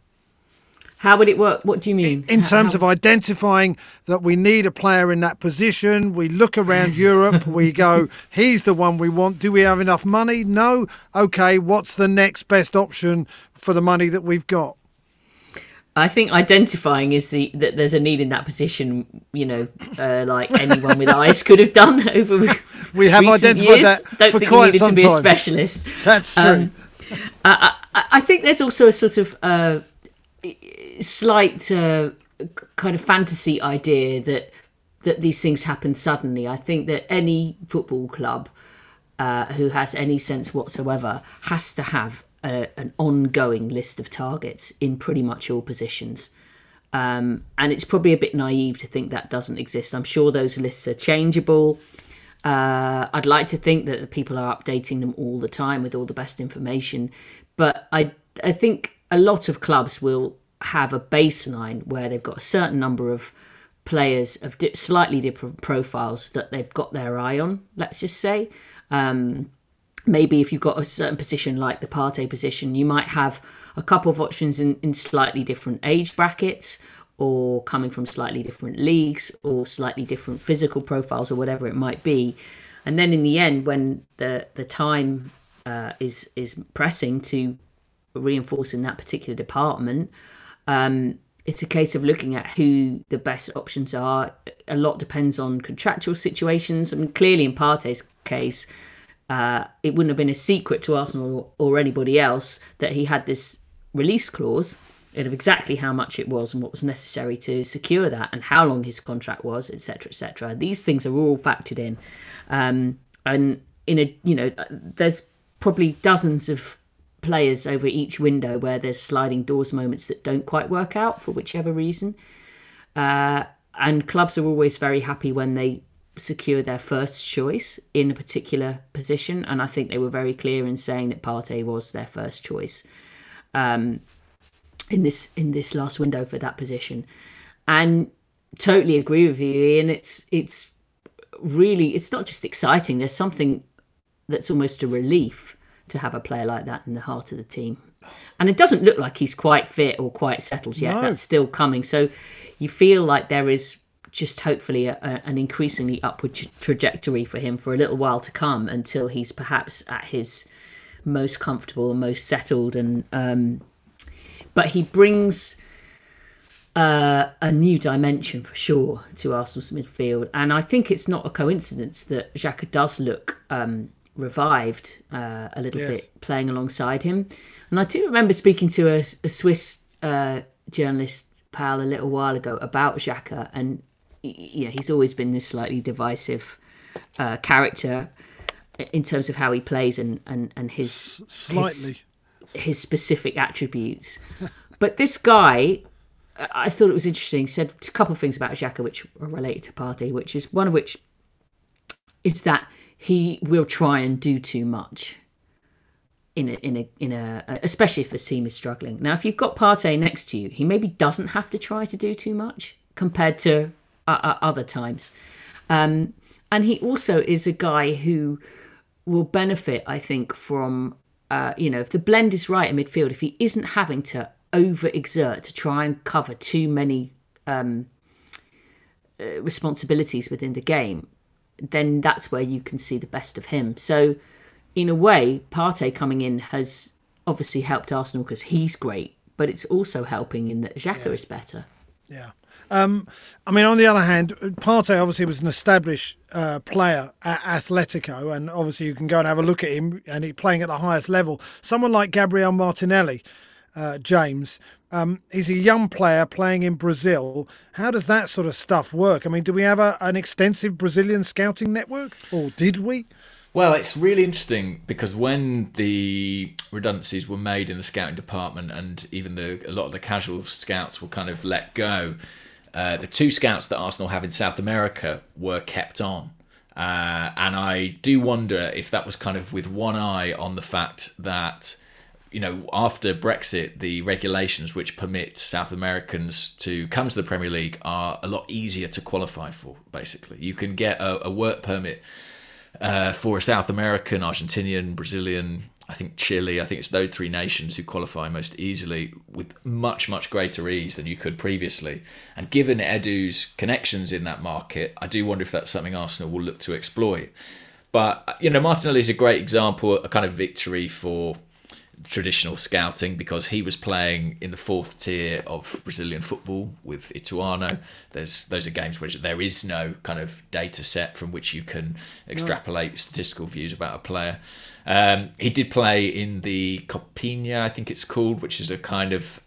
How would it work? What do you mean? In terms of identifying that we need a player in that position, we look around Europe, we go, he's the one we want. Do we have enough money? No. Okay, what's the next best option for the money that we've got? I think identifying is that there's a need in that position, you know, like anyone with eyes could have done over we have recent identified years. that Don't for think quite you needed some to be time. a specialist. That's true. I think there's also a sort of slight kind of fantasy idea that these things happen suddenly. I think that any football club who has any sense whatsoever has to have an ongoing list of targets in pretty much all positions. And it's probably a bit naive to think that doesn't exist. I'm sure those lists are changeable. I'd like to think that the people are updating them all the time with all the best information. But I think a lot of clubs will have a baseline where they've got a certain number of players of slightly different profiles that they've got their eye on, let's just say. Maybe if you've got a certain position like the Partey position, you might have a couple of options in slightly different age brackets or coming from slightly different leagues or slightly different physical profiles or whatever it might be. And then in the end, when the time is pressing to reinforce in that particular department, it's a case of looking at who the best options are. A lot depends on contractual situations. I mean, clearly in Partey's case, it wouldn't have been a secret to Arsenal or anybody else that he had this release clause of exactly how much it was and what was necessary to secure that and how long his contract was, etc., etc. These things are all factored in, and there's probably dozens of players over each window where there's sliding doors moments that don't quite work out for whichever reason, and clubs are always very happy when they secure their first choice in a particular position, and I think they were very clear in saying that Partey was their first choice in this last window for that position. And totally agree with you, Ian. It's really, it's not just exciting. There's something that's almost a relief to have a player like that in the heart of the team. And it doesn't look like he's quite fit or quite settled yet. No. That's still coming. So you feel like there is just hopefully an increasingly upward trajectory for him for a little while to come until he's perhaps at his most comfortable and most settled. And but he brings a new dimension for sure to Arsenal's midfield. And I think it's not a coincidence that Xhaka does look revived a little bit playing alongside him. And I do remember speaking to a Swiss journalist pal a little while ago about Xhaka, and he's always been this slightly divisive character. in terms of how he plays and his slightly his specific attributes. But this guy, I thought it was interesting. He said a couple of things about Xhaka which are related to Partey, which is one of which is that he will try and do too much in a especially if the team is struggling. Now, if you've got Partey next to you, he maybe doesn't have to try to do too much compared to other times. And he also is a guy who will benefit, I think, from if the blend is right in midfield, if he isn't having to overexert to try and cover too many responsibilities within the game, then that's where you can see the best of him. So, in a way, Partey coming in has obviously helped Arsenal because he's great, but it's also helping in that Xhaka is better. Yeah. I mean, on the other hand, Partey obviously was an established player at Atletico, and obviously you can go and have a look at him, and he's playing at the highest level. Someone like Gabriel Martinelli, James, he's a young player playing in Brazil. How does that sort of stuff work? I mean, do we have an extensive Brazilian scouting network, or did we? Well, it's really interesting because when the redundancies were made in the scouting department and even a lot of the casual scouts were kind of let go, the two scouts that Arsenal have in South America were kept on. And I do wonder if that was kind of with one eye on the fact that, after Brexit, the regulations which permit South Americans to come to the Premier League are a lot easier to qualify for, basically. You can get a work permit for a South American, Argentinian, Brazilian, I think Chile, I think it's those three nations who qualify most easily with much, much greater ease than you could previously. And given Edu's connections in that market, I do wonder if that's something Arsenal will look to exploit. But, Martinelli's a great example, a kind of victory for traditional scouting because he was playing in the fourth tier of Brazilian football with Ituano. Those are games where there is no kind of data set from which you can extrapolate statistical views about a player. He did play in the Copinha, I think it's called, which is a kind of,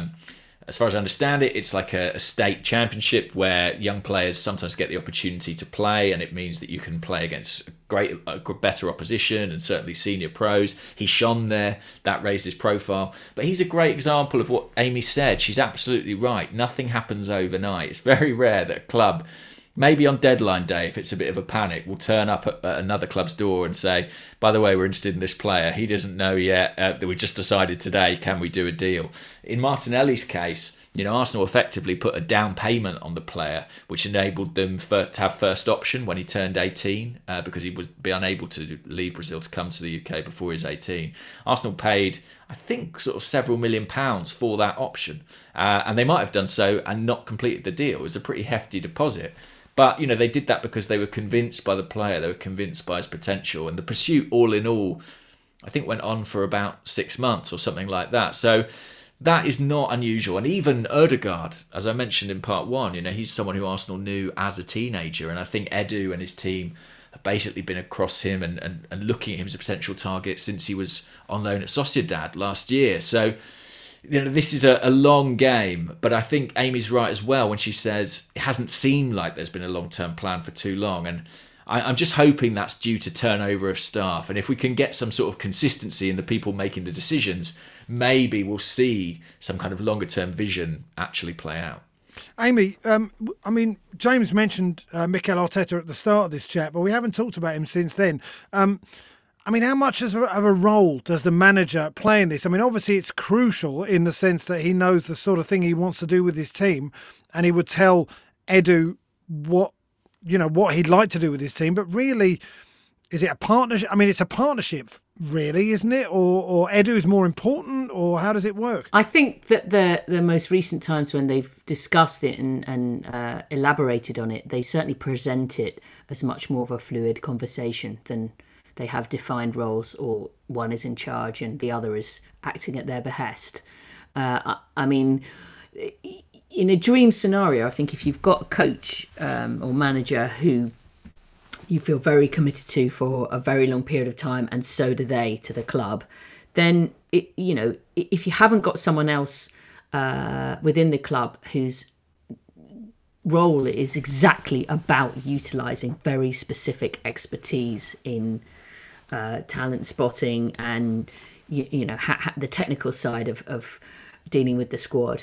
as far as I understand it, it's like a state championship where young players sometimes get the opportunity to play, and it means that you can play against better opposition and certainly senior pros. He shone there, that raised his profile. But he's a great example of what Amy said. She's absolutely right. Nothing happens overnight. It's very rare that a club, maybe on deadline day, if it's a bit of a panic, will turn up at another club's door and say, by the way, we're interested in this player. He doesn't know yet that we just decided today, can we do a deal? In Martinelli's case, Arsenal effectively put a down payment on the player, which enabled them to have first option when he turned 18, because he would be unable to leave Brazil to come to the UK before he was 18. Arsenal paid, I think, sort of several £1 million for that option. And they might have done so and not completed the deal. It was a pretty hefty deposit. But, they did that because they were convinced by the player. They were convinced by his potential. And the pursuit, all in all, I think went on for about 6 months or something like that. So that is not unusual. And even Ødegaard, as I mentioned in part one, he's someone who Arsenal knew as a teenager. And I think Edu and his team have basically been across him and looking at him as a potential target since he was on loan at Sociedad last year. So, this is a long game, but I think Amy's right as well when she says it hasn't seemed like there's been a long-term plan for too long. And I'm just hoping that's due to turnover of staff. And if we can get some sort of consistency in the people making the decisions, maybe we'll see some kind of longer-term vision actually play out. Amy, James mentioned Mikel Arteta at the start of this chat, but we haven't talked about him since then. How much of a role does the manager play in this? Obviously it's crucial in the sense that he knows the sort of thing he wants to do with his team, and he would tell Edu what he'd like to do with his team. But really, is it a partnership? It's a partnership, really, isn't it? Or Edu is more important, or how does it work? I think that the most recent times when they've discussed it and elaborated on it, they certainly present it as much more of a fluid conversation than they have defined roles, or one is in charge and the other is acting at their behest. In a dream scenario, I think if you've got a coach or manager who you feel very committed to for a very long period of time, and so do they to the club, then if you haven't got someone else within the club whose role is exactly about utilising very specific expertise in talent spotting and the technical side of dealing with the squad.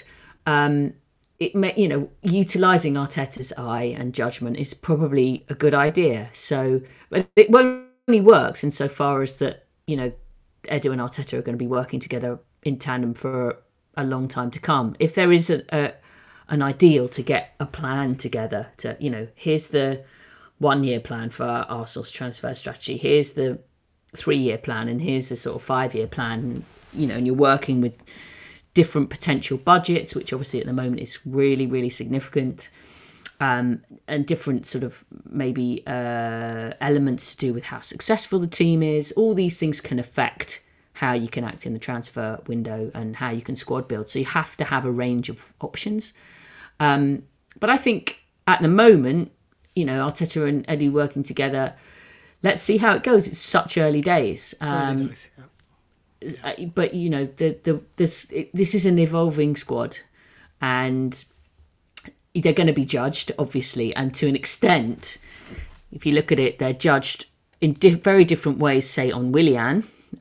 Utilising Arteta's eye and judgment is probably a good idea. So, but it only works insofar as that, Edu and Arteta are going to be working together in tandem for a long time to come. If there is an ideal to get a plan together to, here's the 1 year plan for Arsenal's transfer strategy, here's the 3-year plan, and here's the sort of 5-year plan, and you're working with different potential budgets, which obviously at the moment is really, really significant, and different sort of maybe elements to do with how successful the team is. All these things can affect how you can act in the transfer window and how you can squad build. So you have to have a range of options. But I think at the moment, Arteta and Edu working together, let's see how it goes. It's such early days. But this is an evolving squad, and they're going to be judged, obviously, and to an extent, if you look at it, they're judged in very different ways, say on Willian,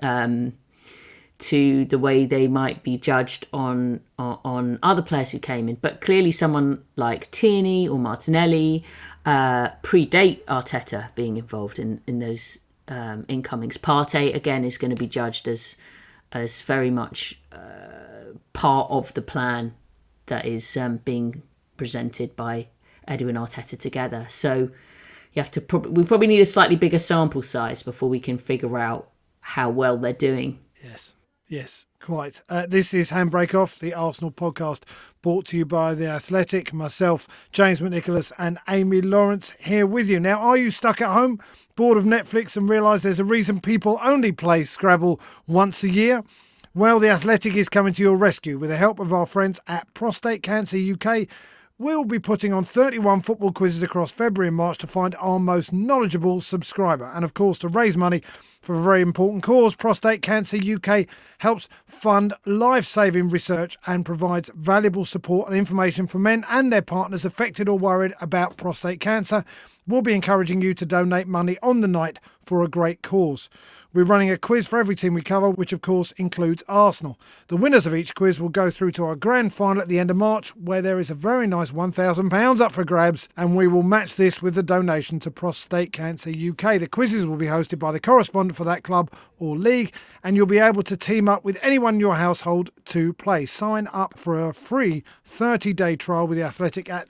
to the way they might be judged on other players who came in. But clearly someone like Tierney or Martinelli predate Arteta being involved in those incomings. Partey, again, is going to be judged as very much part of the plan that is being presented by Edu and Arteta together. So you have to we probably need a slightly bigger sample size before we can figure out how well they're doing. Yes, quite. This is Handbrake Off, the Arsenal podcast, brought to you by The Athletic. Myself, James McNicholas and Amy Lawrence here with you. Now, are you stuck at home, bored of Netflix and realise there's a reason people only play Scrabble once a year? Well, The Athletic is coming to your rescue with the help of our friends at Prostate Cancer UK. We'll be putting on 31 football quizzes across February and March to find our most knowledgeable subscriber. And of course, to raise money for a very important cause, Prostate Cancer UK helps fund life-saving research and provides valuable support and information for men and their partners affected or worried about prostate cancer. We'll be encouraging you to donate money on the night for a great cause. We're running a quiz for every team we cover, which of course includes Arsenal. The winners of each quiz will go through to our grand final at the end of March, where there is a very nice £1,000 up for grabs, and we will match this with the donation to Prostate Cancer UK. The quizzes will be hosted by the correspondent for that club or league, and you'll be able to team up with anyone in your household to play. Sign up for a free 30-day trial with The Athletic at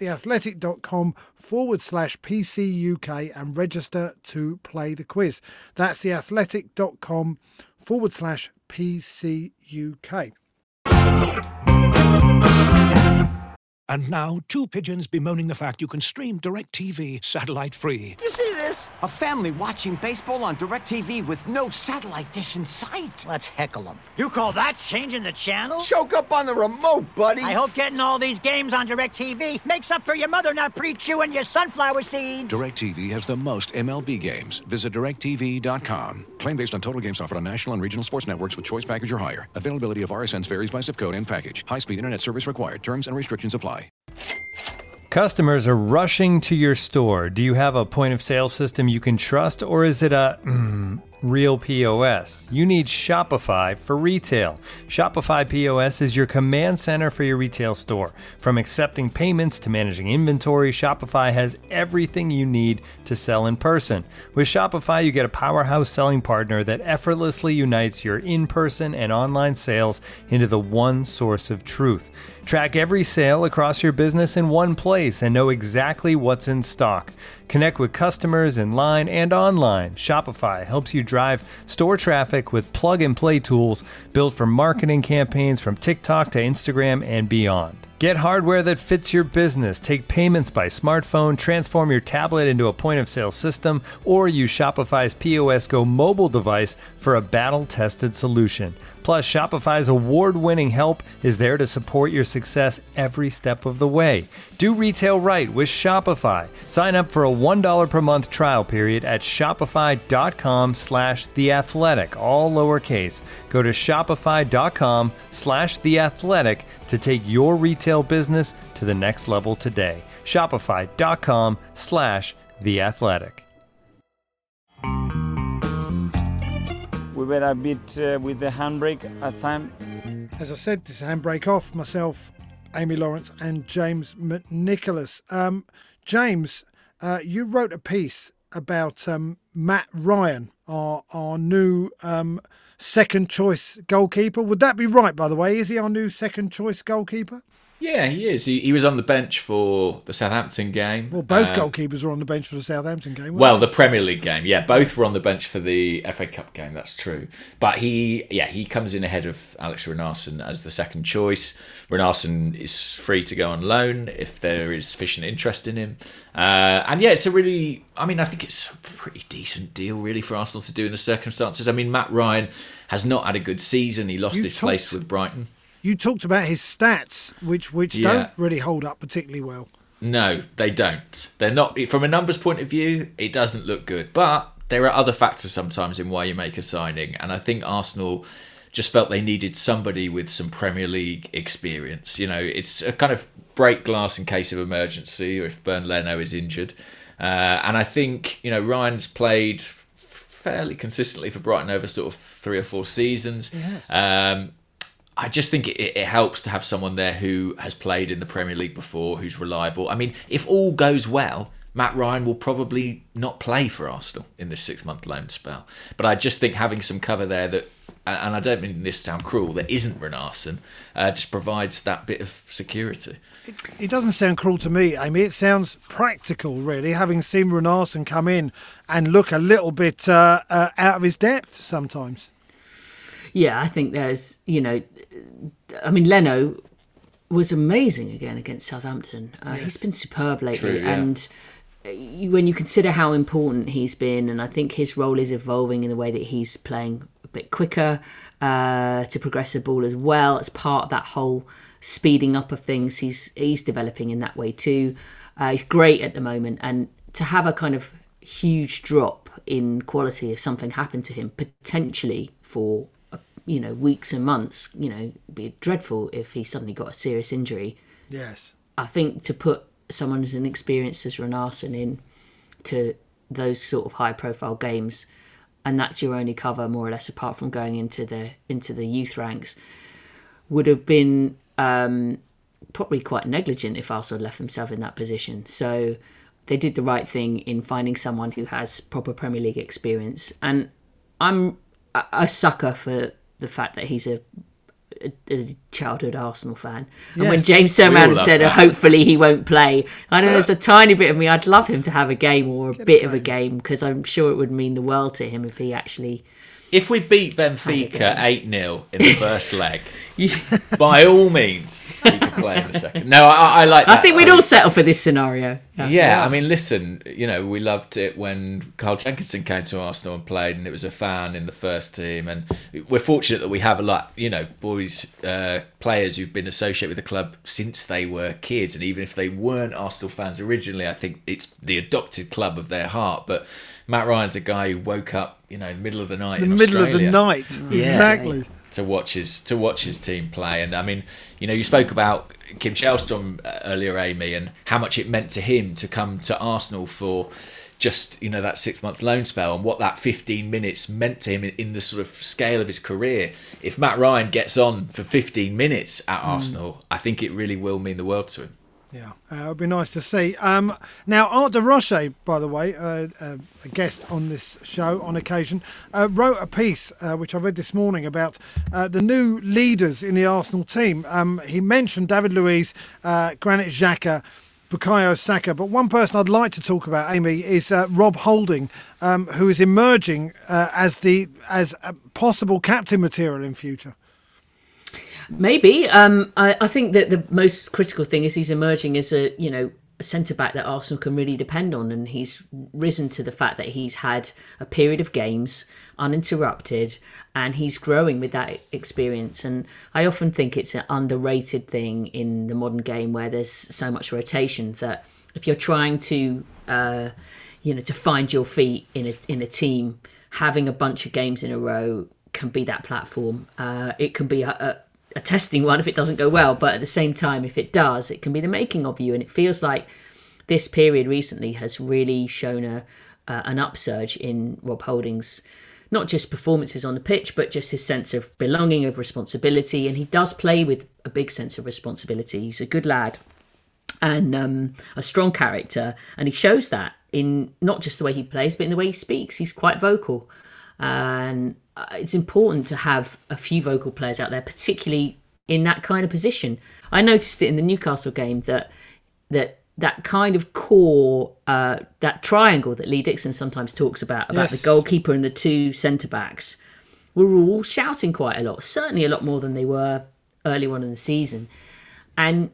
theathletic.com/PCUK and register to play the quiz. That's theathletic.com/PCUK. And now, two pigeons bemoaning the fact you can stream DirecTV satellite-free. You see this? A family watching baseball on DirecTV with no satellite dish in sight. Let's heckle them. You call that changing the channel? Choke up on the remote, buddy. I hope getting all these games on DirecTV makes up for your mother not pre-chewing your sunflower seeds. DirecTV has the most MLB games. Visit DirecTV.com. Claim based on total games offered on national and regional sports networks with choice package or higher. Availability of RSNs varies by zip code and package. High-speed internet service required. Terms and restrictions apply. Customers are rushing to your store. Do you have a point of sale system you can trust, or is it a real POS? You need Shopify for retail. Shopify POS is your command center for your retail store. From accepting payments to managing inventory, Shopify has everything you need to sell in person. With Shopify, you get a powerhouse selling partner that effortlessly unites your in-person and online sales into the one source of truth. Track every sale across your business in one place and know exactly what's in stock. Connect with customers in line and online. Shopify helps you drive store traffic with plug-and-play tools built for marketing campaigns from TikTok to Instagram and beyond. Get hardware that fits your business. Take payments by smartphone, transform your tablet into a point-of-sale system, or use Shopify's POS Go mobile device for a battle-tested solution. Plus, Shopify's award-winning help is there to support your success every step of the way. Do retail right with Shopify. Sign up for a $1 per month trial period at shopify.com/theathletic, all lowercase. Go to shopify.com/theathletic to take your retail business to the next level today. Shopify.com/theathletic. we were a bit with the handbrake at time. As I said, this is Handbrake Off. Myself, Amy Lawrence, and James McNicholas. James, you wrote a piece about Matt Ryan, our new second choice goalkeeper. Would that be right, by the way? Is he our new second choice goalkeeper? Yeah, he is. He was on the bench for the Southampton game. Well, both goalkeepers were on the bench for the Southampton game. Well, the Premier League game, yeah, both were on the bench for the FA Cup game. That's true. But he comes in ahead of Alex Runarsson as the second choice. Runarsson is free to go on loan if there is sufficient interest in him. And yeah, it's I think it's a pretty decent deal, really, for Arsenal to do in the circumstances. I mean, Matt Ryan has not had a good season. He lost his place with Brighton. You talked about his stats, which don't really hold up particularly well. No, they don't. They're not. From a numbers point of view, it doesn't look good. But there are other factors sometimes in why you make a signing. And I think Arsenal just felt they needed somebody with some Premier League experience. You know, it's a kind of break glass in case of emergency or if Bernd Leno is injured. And I think, Ryan's played fairly consistently for Brighton over sort of 3 or 4 seasons. I just think it helps to have someone there who has played in the Premier League before, who's reliable. I mean, if all goes well, Matt Ryan will probably not play for Arsenal in this 6-month loan spell. But I just think having some cover there that, and I don't mean this to sound cruel, that isn't Runarsson, just provides that bit of security. It doesn't sound cruel to me, Amy. It sounds practical, really, having seen Runarsson come in and look a little bit out of his depth sometimes. Yeah, I think there's, Leno was amazing again against Southampton. He's been superb lately. True, yeah. And when you consider how important he's been, and I think his role is evolving in the way that he's playing a bit quicker to progress the ball as well. As part of that whole speeding up of things, he's developing in that way too. He's great at the moment. And to have a kind of huge drop in quality if something happened to him, potentially for weeks and months, it'd be dreadful if he suddenly got a serious injury. Yes. I think to put someone as inexperienced as Runarsson in to those sort of high profile games, and that's your only cover more or less apart from going into the youth ranks, would have been probably quite negligent if Arsenal left themselves in that position. So they did the right thing in finding someone who has proper Premier League experience. And I'm a sucker for the fact that he's a childhood Arsenal fan. And when James turned around and said, hopefully he won't play, I know there's a tiny bit of me, I'd love him to have a game or a bit of a game, because I'm sure it would mean the world to him if he actually... If we beat Benfica 8-0 in the first leg, by all means, he could play in the second. No, I like that. I think we'd all settle for this scenario. Yeah, I mean, listen, we loved it when Carl Jenkinson came to Arsenal and played, and it was a fan in the first team. And we're fortunate that we have a lot, boys, players who've been associated with the club since they were kids. And even if they weren't Arsenal fans originally, I think it's the adopted club of their heart. But Matt Ryan's a guy who woke up, in the middle of the night in Australia. Middle of the night, exactly. To watch his team play. And I mean, you spoke about Kim Källström earlier, Amy, and how much it meant to him to come to Arsenal for just, that 6-month loan spell, and what that 15 minutes meant to him in the sort of scale of his career. If Matt Ryan gets on for 15 minutes at Arsenal, I think it really will mean the world to him. Yeah, it would be nice to see. Now, Art de Roche, by the way, a guest on this show on occasion, wrote a piece, which I read this morning, about the new leaders in the Arsenal team. He mentioned David Luiz, Granit Xhaka, Bukayo Saka, but one person I'd like to talk about, Amy, is Rob Holding, who is emerging as a possible captain material in future. Maybe. I think that the most critical thing is he's emerging as a centre-back that Arsenal can really depend on, and he's risen to the fact that he's had a period of games uninterrupted and he's growing with that experience. And I often think it's an underrated thing in the modern game where there's so much rotation that if you're trying to to find your feet in a team, having a bunch of games in a row can be that platform. It can be a testing one if it doesn't go well, but at the same time, if it does, it can be the making of you. And it feels like this period recently has really shown an upsurge in Rob Holding's not just performances on the pitch, but just his sense of belonging, of responsibility. And he does play with a big sense of responsibility. He's a good lad and a strong character. And he shows that in not just the way he plays, but in the way he speaks. He's quite vocal. And it's important to have a few vocal players out there, particularly in that kind of position. I noticed it in the Newcastle game that kind of core, that triangle that Lee Dixon sometimes talks about the goalkeeper and the two centre-backs, were all shouting quite a lot, certainly a lot more than they were early on in the season. And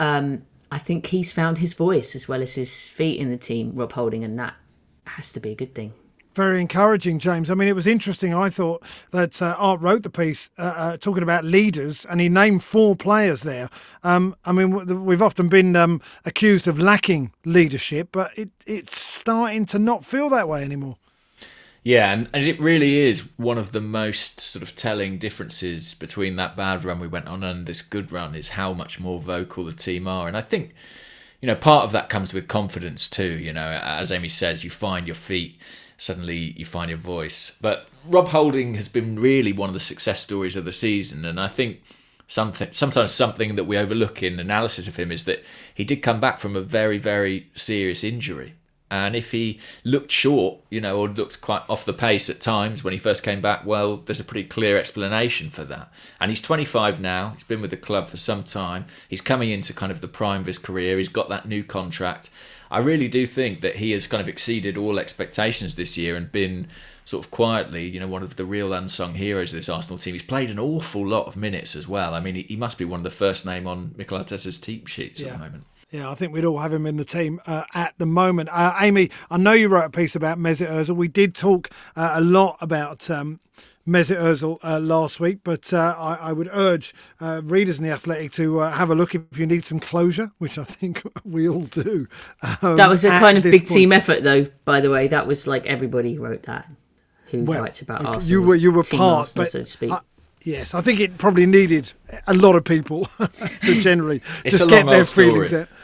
I think he's found his voice as well as his feet in the team, Rob Holding, and that has to be a good thing. Very encouraging, James. I mean, it was interesting. I thought that Art wrote the piece talking about leaders, and he named 4 players there. I mean, we've often been accused of lacking leadership, but it's starting to not feel that way anymore. Yeah, and it really is one of the most sort of telling differences between that bad run we went on and this good run is how much more vocal the team are. And I think, part of that comes with confidence too. As Amy says, you find your feet. Suddenly you find your voice. But Rob Holding has been really one of the success stories of the season, and I think sometimes something that we overlook in analysis of him is that he did come back from a very, very serious injury. And if he looked short, or looked quite off the pace at times when he first came back, well, there's a pretty clear explanation for that. And he's 25 now. He's been with the club for some time. He's coming into kind of the prime of his career. He's got that new contract. I really do think that he has kind of exceeded all expectations this year and been sort of quietly, one of the real unsung heroes of this Arsenal team. He's played an awful lot of minutes as well. I mean, he must be one of the first name on Mikel Arteta's team sheets at the moment. Yeah, I think we'd all have him in the team at the moment. Amy, I know you wrote a piece about Mesut Ozil. We did talk a lot about Mesut Ozil last week, but I would urge readers in The Athletic to have a look if you need some closure, which I think we all do. That was a kind of big team effort, though, by the way. That was like everybody wrote that who writes about Arsenal. You were team part, Arsenal, but so to speak. Yes, I think it probably needed a lot of people to generally it's just a get long their old story. feelings out.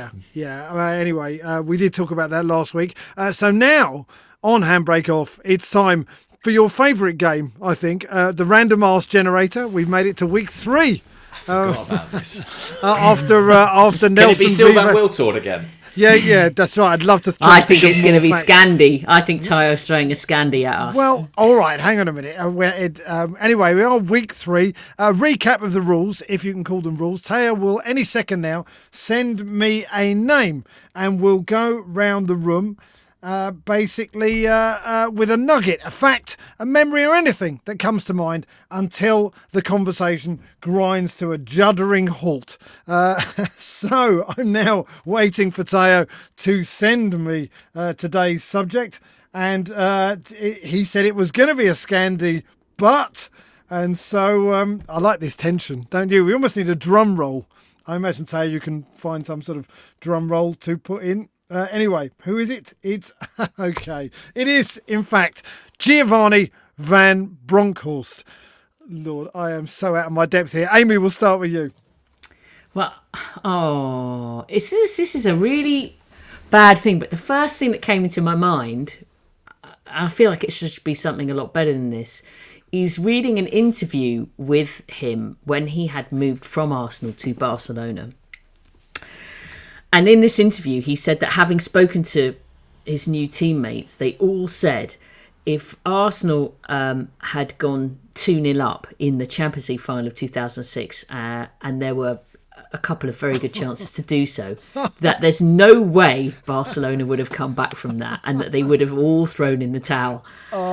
Yeah. Anyway, we did talk about that last week. So now, on Handbrake Off, it's time for your favourite game, I think, the Random Ask Generator. We've made it to week 3. I forgot about this. After Nelson Can it be Sylvain Vivas. Wiltord again? Yeah, that's right. I'd love to. I think it's going to be Scandi. I think Tayo's throwing a Scandi at us. Well, all right. Hang on a minute. Anyway, we are week 3. Recap of the rules, if you can call them rules. Tayo will any second now send me a name, and we'll go round the room. Basically with a nugget, a fact, a memory or anything that comes to mind until the conversation grinds to a juddering halt. So I'm now waiting for Tayo to send me today's subject, and he said it was going to be a Scandi, but... And so I like this tension, don't you? We almost need a drum roll. I imagine, Tayo, you can find some sort of drum roll to put in. Anyway, who is it? It's okay. It is, in fact, Giovanni van Bronckhorst. Lord, I am so out of my depth here. Amy, we'll start with you. Well, this is a really bad thing, but the first thing that came into my mind, I feel like it should be something a lot better than this, is reading an interview with him when he had moved from Arsenal to Barcelona. And in this interview, he said that having spoken to his new teammates, they all said if Arsenal had gone 2-0 up in the Champions League final of 2006, and there were a couple of very good chances to do so, that there's no way Barcelona would have come back from that and that they would have all thrown in the towel.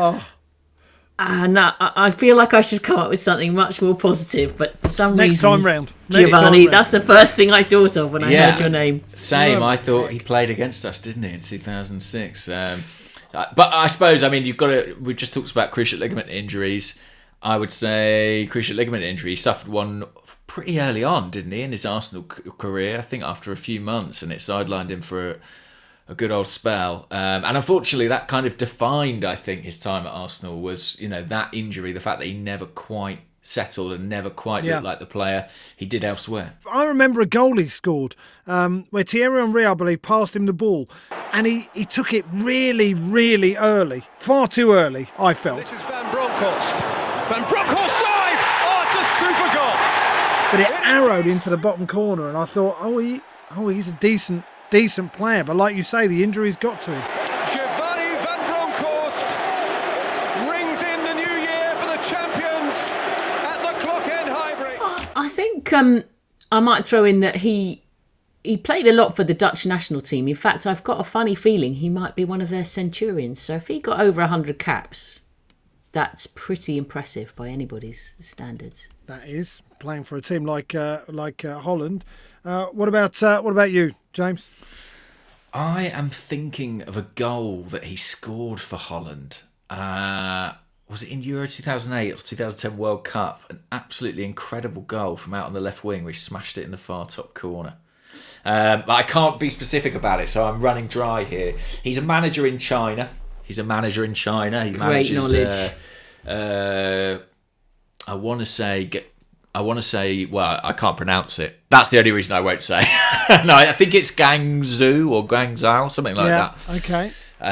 And I feel like I should come up with something much more positive, but for some reason... Next time round. Giovanni, that's the first thing I thought of when I heard your name. Same, I thought he played against us, didn't he, in 2006? But I suppose, we just talked about cruciate ligament injuries. I would say cruciate ligament injury, he suffered one pretty early on, didn't he, in his Arsenal career, I think after a few months, and it sidelined him for a good old spell. And unfortunately, that kind of defined, I think, his time at Arsenal was, that injury, the fact that he never quite settled and never quite Yeah. looked like the player he did elsewhere. I remember a goal he scored where Thierry Henry, I believe, passed him the ball, and he took it really, really early, far too early, I felt. This is Van Bronckhorst. Van Bronckhorst dive! Oh, it's a super goal! But it arrowed into the bottom corner, and I thought, he's a decent player. But like you say, the injuries got to him. Giovanni Van Bronckhorst rings in the new year for the champions at the Clock End Highbury. I think I might throw in that he played a lot for the Dutch national team. In fact, I've got a funny feeling he might be one of their centurions. So if he got over 100 caps, that's pretty impressive by anybody's standards. That is, playing for a team like Holland. What about you, James? I am thinking of a goal that he scored for Holland. Was it in Euro 2008 or 2010 World Cup? An absolutely incredible goal from out on the left wing where he smashed it in the far top corner. But I can't be specific about it, so I'm running dry here. He's a manager in China. He Great manages, knowledge. I want to say, well, I can't pronounce it. That's the only reason I won't say. No, I think it's Guangzhou or Guangzhou, something like that. Okay.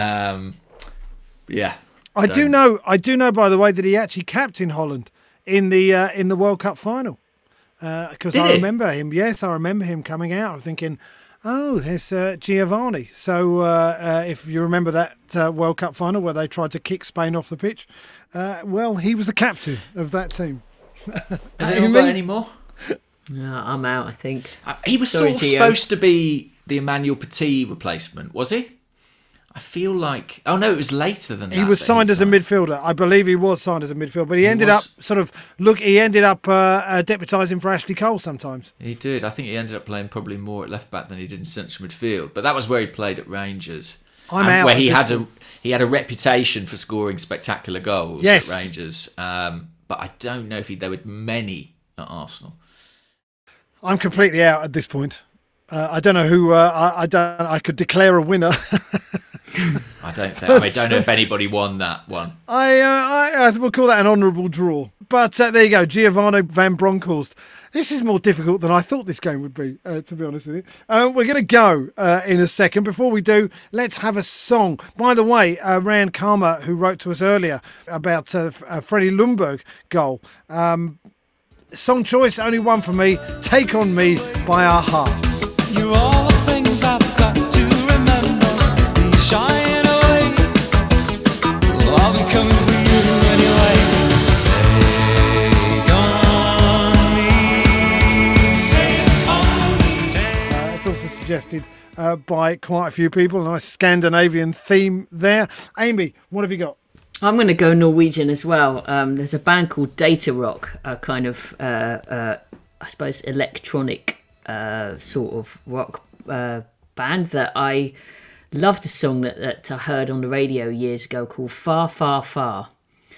Yeah. I do know, by the way, that he actually captained Holland in the World Cup final. Because I remember him. Yes, I remember him coming out. I'm thinking, oh, there's Giovanni. So if you remember that World Cup final where they tried to kick Spain off the pitch, well, he was the captain of that team. Has anyone got any more? No, I'm out, I think. He was Sorry, sort of supposed to be the Emmanuel Petit replacement, was he? I feel like... Oh, no, it was later than that. He was signed as a midfielder. I believe he was signed as a midfielder, but he ended up deputising for Ashley Cole sometimes. He did. I think he ended up playing probably more at left back than he did in central midfield. But that was where he played at Rangers. Where he had a reputation for scoring spectacular goals at Rangers. But I don't know if there were many at Arsenal. I'm completely out at this point. I don't know who. I could declare a winner. I don't know if anybody won that one. I will call that an honourable draw. But there you go, Giovanni Van Bronckhorst. This is more difficult than I thought this game would be, to be honest with you. We're going to go in a second. Before we do, let's have a song. By the way, Rand Karma, who wrote to us earlier about Freddie Ljungberg goal. Song choice, only one for me. Take On Me by A-ha. You're all the things I've got to remember. You're shying away. Well, I'll be coming for you anyway. Take on me. Take on me. It's also suggested by quite a few people. A nice Scandinavian theme there. Amy, what have you got? I'm going to go Norwegian as well. There's a band called Data Rock, a kind of, I suppose, electronic sort of rock band that I loved a song that I heard on the radio years ago called Far, Far, Far.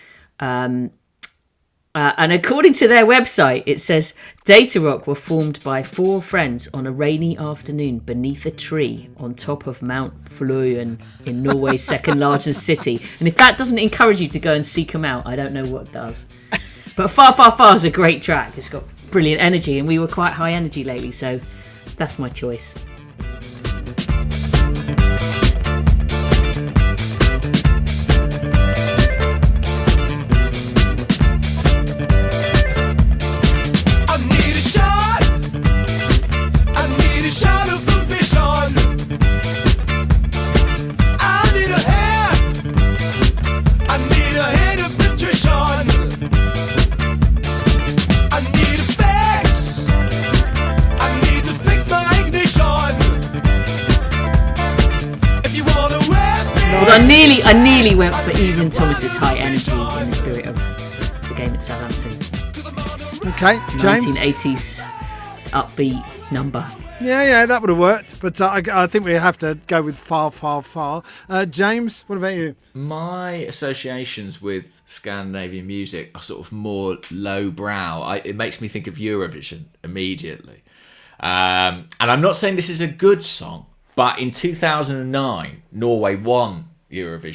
And according to their website, it says Data Rock were formed by 4 friends on a rainy afternoon beneath a tree on top of Mount Fløyen in Norway's second largest city. And if that doesn't encourage you to go and seek them out, I don't know what does. But Far, Far, Far is a great track. It's got brilliant energy, and we were quite high energy lately, so that's my choice. I nearly went for Evelyn Thomas's High Energy in the spirit of the game at Southampton. Okay, James. 1980s upbeat number. Yeah, that would have worked. But I think we have to go with Far, Far, Far. James, what about you? My associations with Scandinavian music are sort of more lowbrow. It makes me think of Eurovision immediately. And I'm not saying this is a good song, but in 2009, Norway won Eurovision.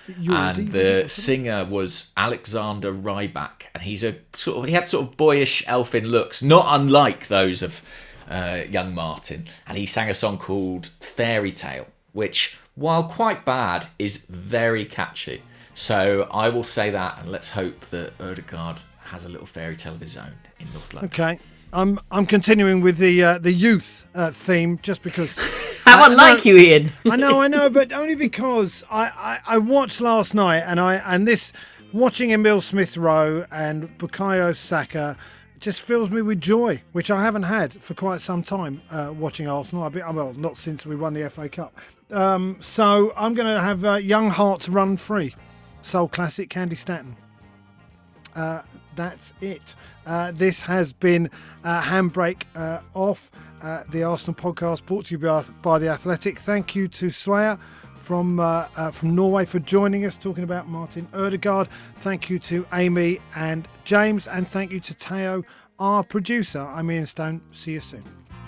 and the singer was Alexander Rybak, and he had sort of boyish elfin looks, not unlike those of young Martin, and he sang a song called Fairy Tale, which, while quite bad, is very catchy. So I will say that, and let's hope that Ødegaard has a little fairy tale of his own in North London. Okay, I'm continuing with the youth theme, just because. How unlike you, Ian. I know, but only because I watched last night, and watching Emile Smith Rowe and Bukayo Saka just fills me with joy, which I haven't had for quite some time watching Arsenal. Well, not since we won the FA Cup. So I'm going to have Young Hearts Run Free, soul classic, Candy Stanton. That's it. This has been Handbrake Off, the Arsenal podcast brought to you by The Athletic. Thank you to Sveia from Norway for joining us, talking about Martin Ødegaard. Thank you to Amy and James, and thank you to Teo, our producer. I'm Ian Stone. See you soon.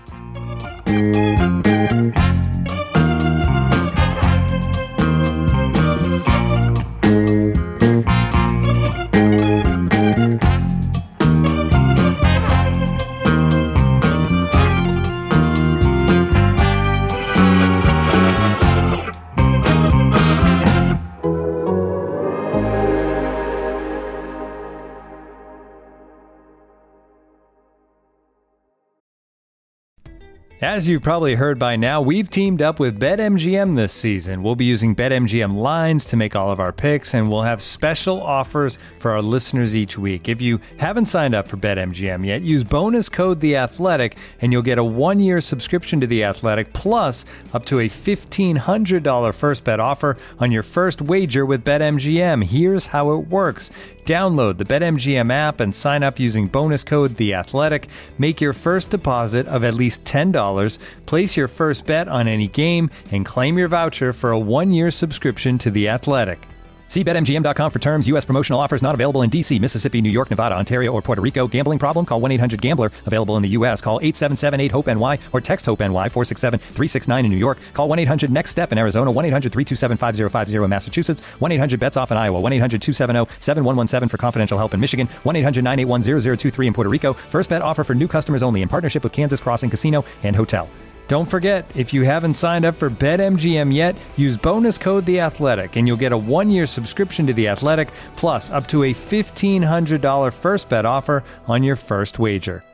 As you've probably heard by now, we've teamed up with BetMGM this season. We'll be using BetMGM lines to make all of our picks, and we'll have special offers for our listeners each week. If you haven't signed up for BetMGM yet, use bonus code The Athletic, and you'll get a 1-year subscription to The Athletic, plus up to a $1,500 first bet offer on your first wager with BetMGM. Here's how it works. Download the BetMGM app and sign up using bonus code The Athletic. Make your first deposit of at least $10. Place your first bet on any game and claim your voucher for a 1-year subscription to The Athletic. See BetMGM.com for terms. U.S. promotional offers not available in D.C., Mississippi, New York, Nevada, Ontario, or Puerto Rico. Gambling problem? Call 1-800-GAMBLER. Available in the U.S. Call 877-8-HOPE-NY or text HOPE-NY 467-369 in New York. Call 1-800-NEXT-STEP in Arizona. 1-800-327-5050 in Massachusetts. 1-800-BETS-OFF in Iowa. 1-800-270-7117 for confidential help in Michigan. 1-800-981-0023 in Puerto Rico. First bet offer for new customers only in partnership with Kansas Crossing Casino and Hotel. Don't forget, if you haven't signed up for BetMGM yet, use bonus code The Athletic, and you'll get a 1-year subscription to The Athletic, plus up to a $1,500 first bet offer on your first wager.